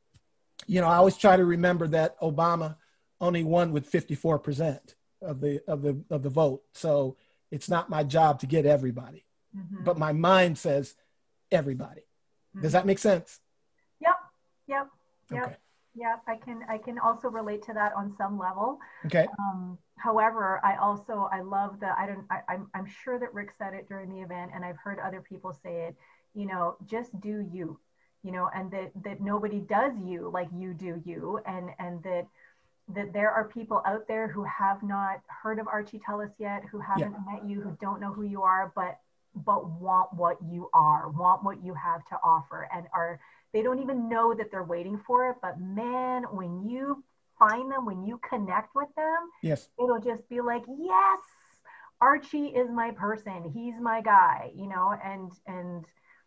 you know, I always try to remember that Obama only won with fifty-four percent of the, of the, of the vote. So it's not my job to get everybody, mm-hmm. but my mind says everybody. Mm-hmm. Does that make sense? Yep. Yep. Yep. Okay. Yeah, I can I can also relate to that on some level. Okay. Um, however, I also I love the I don't I, I'm I'm sure that Rick said it during the event, and I've heard other people say it. You know, just do you. You know, and that that nobody does you like you do you, and and that that there are people out there who have not heard of Archie Tullis yet, who haven't Yeah. met you, who don't know who you are, but but want what you are, want what you have to offer, and are they don't even know that they're waiting for it. But man, when you find them, when you connect with them, Yes. it'll just be like, yes, Archie is my person. He's my guy, you know, and and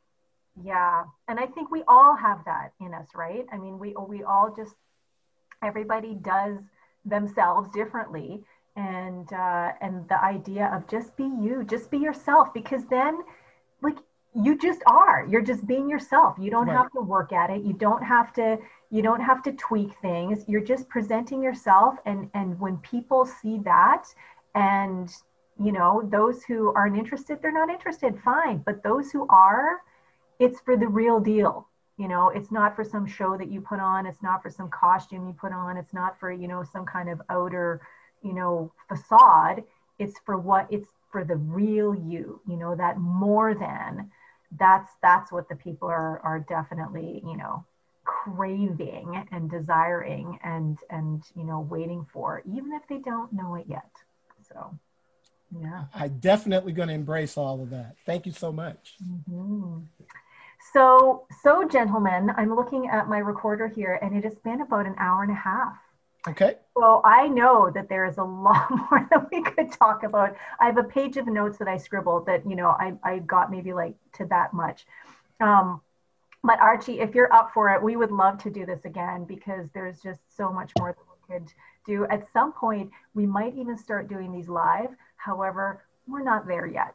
yeah, and I think we all have that in us, right? I mean, we we all just everybody does themselves differently, and uh, and the idea of just be you, just be yourself, because then like you just are you're just being yourself. You don't Right. have to work at it. You don't have to you don't have to tweak things. You're just presenting yourself, and and when people see that, and you know, those who aren't interested, they're not interested, fine, but those who are, it's for the real deal. You know, it's not for some show that you put on. It's not for some costume you put on. It's not for, you know, some kind of outer, you know, facade. It's for what it's for the real you, you know, that more than that's, that's what the people are, are definitely, you know, craving and desiring and, and, you know, waiting for, even if they don't know it yet. So, yeah. I definitely going to embrace all of that. Thank you so much. Mm-hmm. So, so gentlemen, I'm looking at my recorder here, and it has been about an hour and a half. Okay. So I know that there is a lot more that we could talk about. I have a page of notes that I scribbled that, you know, I, I got maybe like to that much. Um, but Archie, if you're up for it, we would love to do this again, because there's just so much more that we could do. At some point, we might even start doing these live. However, we're not there yet.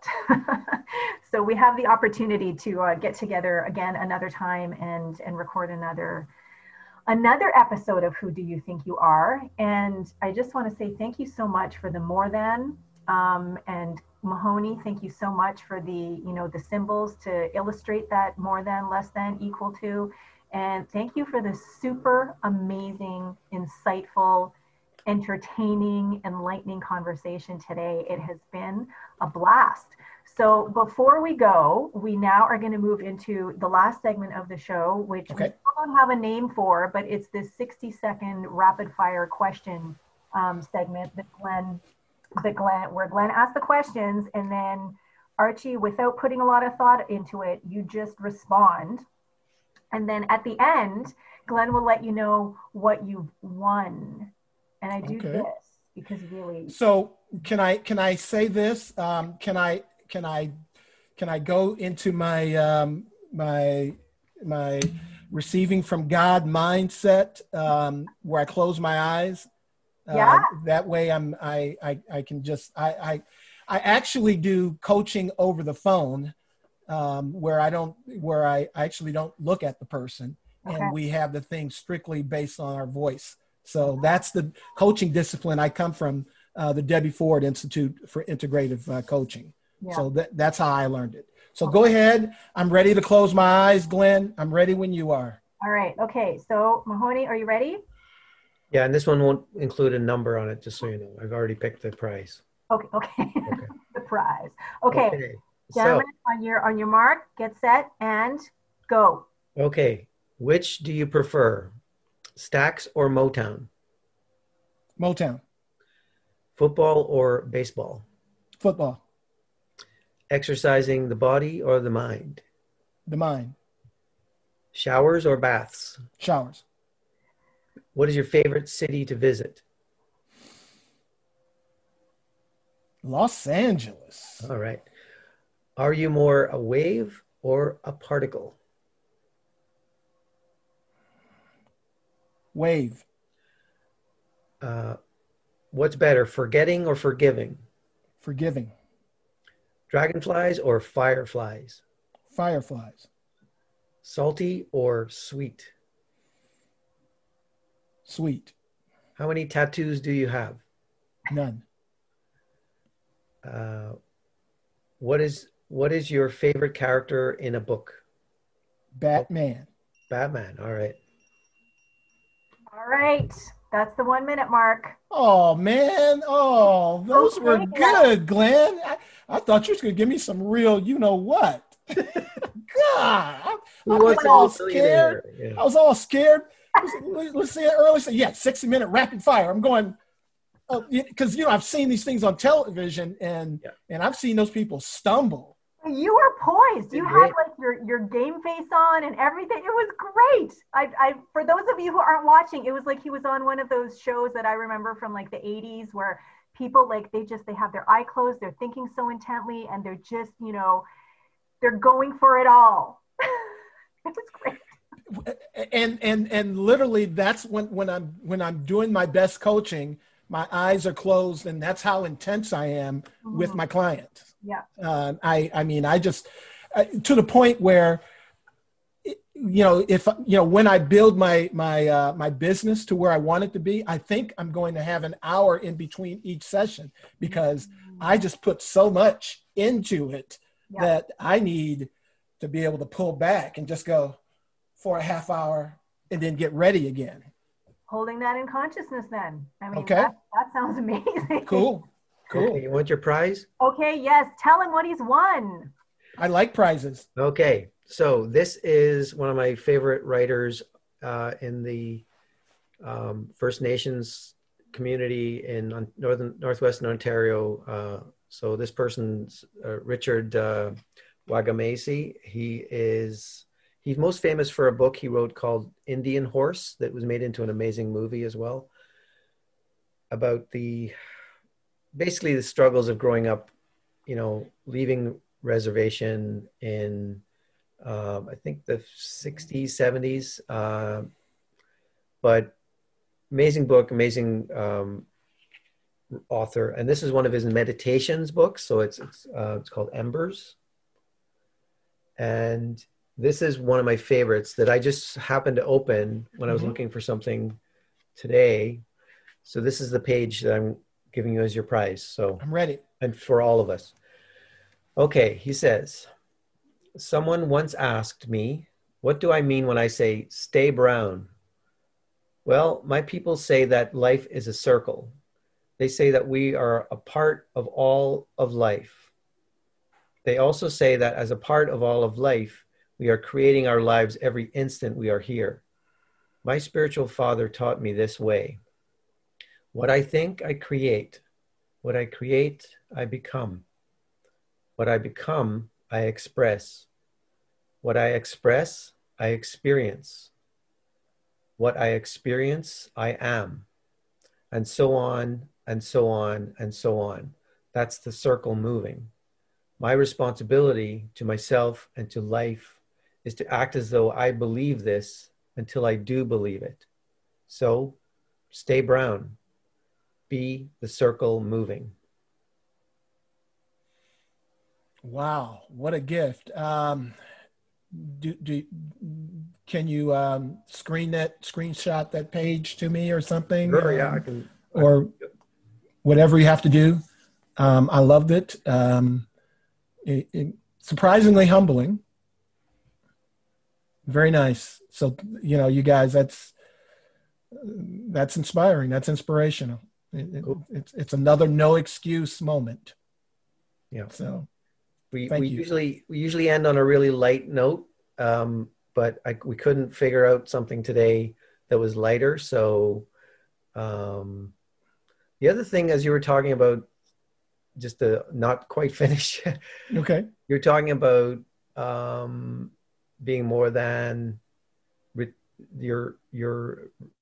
So we have the opportunity to uh, get together again another time and, and record another another episode of Who Do You Think You Are? And I just want to say thank you so much for the more than, um, and Mahoney, thank you so much for the, you know, the symbols to illustrate that more than, less than, equal to. And thank you for the super amazing, insightful, entertaining, enlightening conversation today. It has been a blast. So before we go, we now are going to move into the last segment of the show, which Okay. we still don't have a name for, but it's this sixty second rapid fire question um, segment that Glenn, that Glenn, where Glenn asks the questions, and then Archie, without putting a lot of thought into it, you just respond. And then at the end, Glenn will let you know what you've won. And I do Okay. this because really. So can I can I say this? Um, can I can I can I go into my um, my my receiving from God mindset um, where I close my eyes? Yeah. Uh, that way I'm I I, I can just I, I I actually do coaching over the phone um, where I don't where I actually don't look at the person, Okay. and we have the thing strictly based on our voice. So that's the coaching discipline. I come from uh, the Debbie Ford Institute for Integrative uh, Coaching. Yeah. So that, that's how I learned it. So Okay. go ahead. I'm ready to close my eyes, Glenn. I'm ready when you are. All right. Okay. So Mahoney, are you ready? Yeah, and this one won't include a number on it, just so you know. I've already picked the prize. Okay. Okay. Okay. The prize. Okay. Okay. Gentlemen, on your on your mark, get set, and go. So, okay. Which do you prefer, Stax or Motown? Motown. Football or baseball? Football. Exercising the body or the mind? The mind. Showers or baths? Showers. What is your favorite city to visit? Los Angeles. All right. Are you more a wave or a particle? Wave. Uh, what's better, forgetting or forgiving? Forgiving. Dragonflies or fireflies? Fireflies. Salty or sweet? Sweet. How many tattoos do you have? None. Uh, what is what is your favorite character in a book? Batman. Batman. All right. All right. That's the one minute mark. Oh man. Oh, those Okay, were Glenn. good, Glenn. I, I thought you was gonna give me some real, you know what? God, I, Who I wants was to all be a millionaire? scared. Yeah. I was all scared. Let's, let's say it early. Say, yeah, sixty minute rapid fire. I'm going because you know I've seen these things on television, and Yeah. and I've seen those people stumble. You were poised. You Did had great. like your, your game face on and everything. It was great. I, I for those of you who aren't watching, it was like he was on one of those shows that I remember from like the eighties where people like they just they have their eye closed, they're thinking so intently, and they're just, you know, they're going for it all. It was great. And and and literally that's when when I'm when I'm doing my best coaching, my eyes are closed, and that's how intense I am mm-hmm. with my client. Yeah. Uh, I, I mean, I just, uh, to the point where, you know, if, you know, when I build my, my, uh, my business to where I want it to be, I think I'm going to have an hour in between each session because mm-hmm. I just put so much into it yeah. that I need to be able to pull back and just go for a half hour and then get ready again. Holding that in consciousness then. I mean, okay. that, that sounds amazing. Cool. Cool. Okay, you want your prize? Okay, yes. Tell him what he's won. I like prizes. Okay, so this is one of my favorite writers uh, in the um, First Nations community in northern northwestern Ontario. Uh, so this person's uh, Richard uh, Wagamese. He is he's most famous for a book he wrote called Indian Horse that was made into an amazing movie as well about the basically the struggles of growing up, you know, leaving reservation in, uh, I think the sixties, seventies, uh, but amazing book, amazing um, author. And this is one of his meditations books. So it's, it's, uh, it's called Embers. And this is one of my favorites that I just happened to open when I was mm-hmm. looking for something today. So this is the page that I'm giving you as your prize. So I'm ready. And for all of us. Okay, he says, someone once asked me, what do I mean when I say stay brown? Well, my people say that life is a circle. They say that we are a part of all of life. They also say that as a part of all of life, we are creating our lives every instant we are here. My spiritual father taught me this way. What I think, I create. What I create, I become. What I become, I express. What I express, I experience. What I experience, I am. And so on, and so on, and so on. That's the circle moving. My responsibility to myself and to life is to act as though I believe this until I do believe it. So, stay brown. Be the circle moving. Wow, what a gift. Um, do, do, can you um, screen that, screenshot that page to me or something? Sure, um, yeah, I can. Or I can. Whatever you have to do. Um, I loved it. Um, it, it. Surprisingly humbling. Very nice. So, you know, you guys, that's, that's inspiring. That's inspirational. It, cool. it, it's it's another no excuse moment. Yeah. So we thank we you. usually we usually end on a really light note, um, but I, we couldn't figure out something today that was lighter. So um, the other thing, as you were talking about, just to not quite finish. Okay. You're talking about um, being more than re- your your.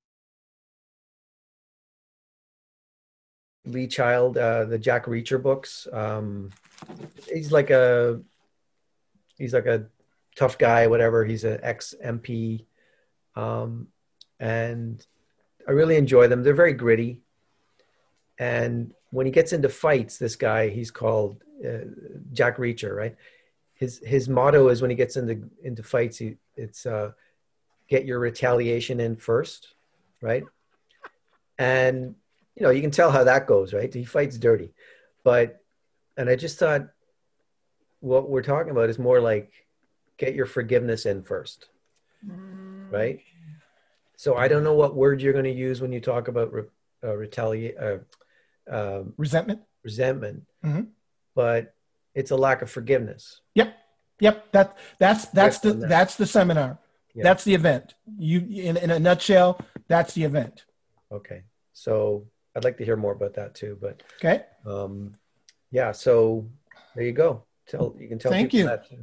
Lee Child, uh, the Jack Reacher books. Um, he's like a he's like a tough guy, whatever. He's an ex-M P, um, and I really enjoy them. They're very gritty. And when he gets into fights, this guy, he's called uh, Jack Reacher, right? His his motto is when he gets into into fights, he, it's uh, get your retaliation in first, right? And you know, you can tell how that goes, right? He fights dirty. But, and I just thought what we're talking about is more like get your forgiveness in first, right? So I don't know what word you're going to use when you talk about re, uh, retaliate, uh, uh, Resentment. resentment, Mm-hmm. but it's a lack of forgiveness. Yep. Yep. That that's that's the that. that's the seminar. Yep. That's the event. You in, in a nutshell, that's the event. Okay. So I'd like to hear more about that too. But okay. Um, yeah. So there you go. Tell you can tell. Thank you. That too.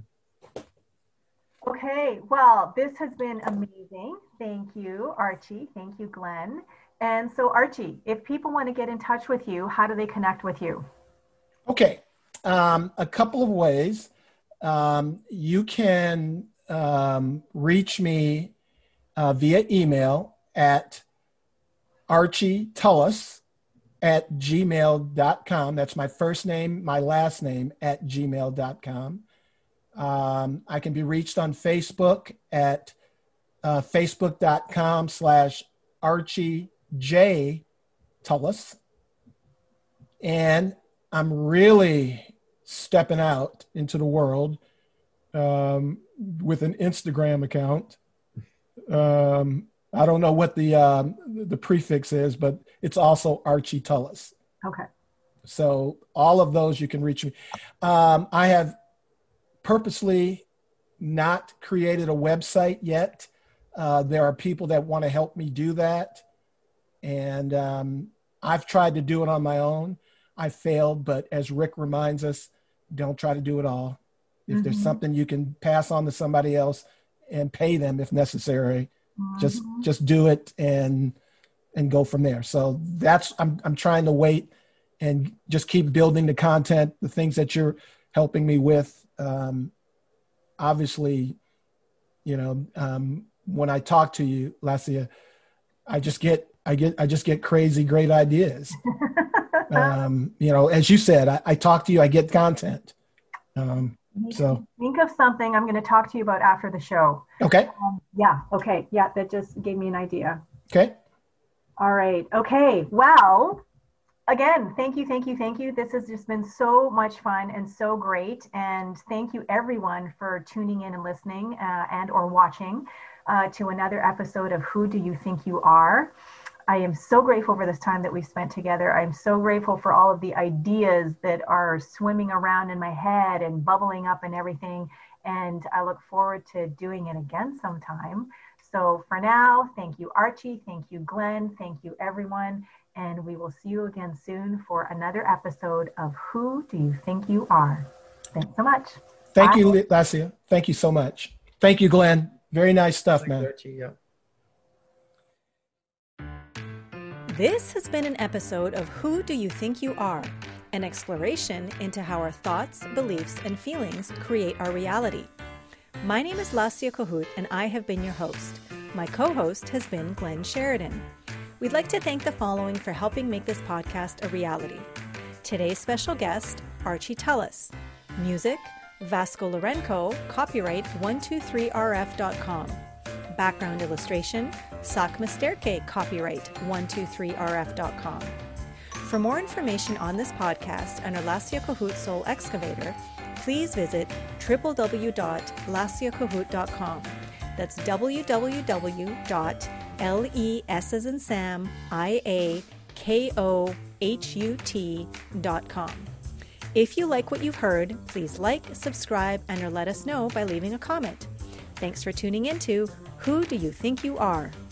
Okay. Well, this has been amazing. Thank you, Archie. Thank you, Glenn. And so, Archie, if people want to get in touch with you, how do they connect with you? Okay. Um, a couple of ways. Um, you can um, reach me uh, via email at archietullis at gmail dot com. That's my first name, my last name at gmail dot com. Um, I can be reached on Facebook at uh, facebook.com slash Archie J Tullis. And I'm really stepping out into the world um, with an Instagram account. Um, I don't know what the um, the prefix is, but it's also Archie Tullis. Okay. So all of those you can reach me. Um, I have purposely not created a website yet. Uh, there are people that want to help me do that. And um, I've tried to do it on my own. I failed, but as Rick reminds us, don't try to do it all. If mm-hmm. there's something you can pass on to somebody else and pay them if necessary, mm-hmm. just just do it and and go from there. So that's I'm I'm trying to wait and just keep building the content, the things that you're helping me with. Um, obviously, you know, um, when I talk to you, Lacia, I just get I get I just get crazy great ideas. Um, you know, as you said, I, I talk to you, I get content. Um, so think of something I'm going to talk to you about after the show. Okay. Um, yeah. Okay. Yeah. That just gave me an idea. Okay. All right. Okay. Well, again, thank you. Thank you. Thank you. This has just been so much fun and so great. And thank you everyone for tuning in and listening uh, and or watching uh, to another episode of Who Do You Think You Are? I am so grateful for this time that we spent together. I'm so grateful for all of the ideas that are swimming around in my head and bubbling up and everything. And I look forward to doing it again sometime. So for now, thank you, Archie. Thank you, Glenn. Thank you, everyone. And we will see you again soon for another episode of Who Do You Think You Are? Thanks so much. Thank Bye. you, Lacia. Thank you so much. Thank you, Glenn. Very nice stuff, Thanks, man. Archie, yeah. This has been an episode of Who Do You Think You Are? An exploration into how our thoughts, beliefs, and feelings create our reality. My name is Lacia Kohut, and I have been your host. My co-host has been Glenn Sheridan. We'd like to thank the following for helping make this podcast a reality. Today's special guest, Archie Tullis. Music, Vasco Lorenco, copyright one two three R F dot com. Background illustration, Sakma Sterke, copyright one two three R F dot com. For more information on this podcast and our Lacia Kohut Soul Excavator, please visit w w w dot lacia kohut dot com. That's w w w dot les as in Sam, I A K O H U T dot com. If you like what you've heard, please like, subscribe, and or let us know by leaving a comment. Thanks for tuning into Who Do You Think You Are?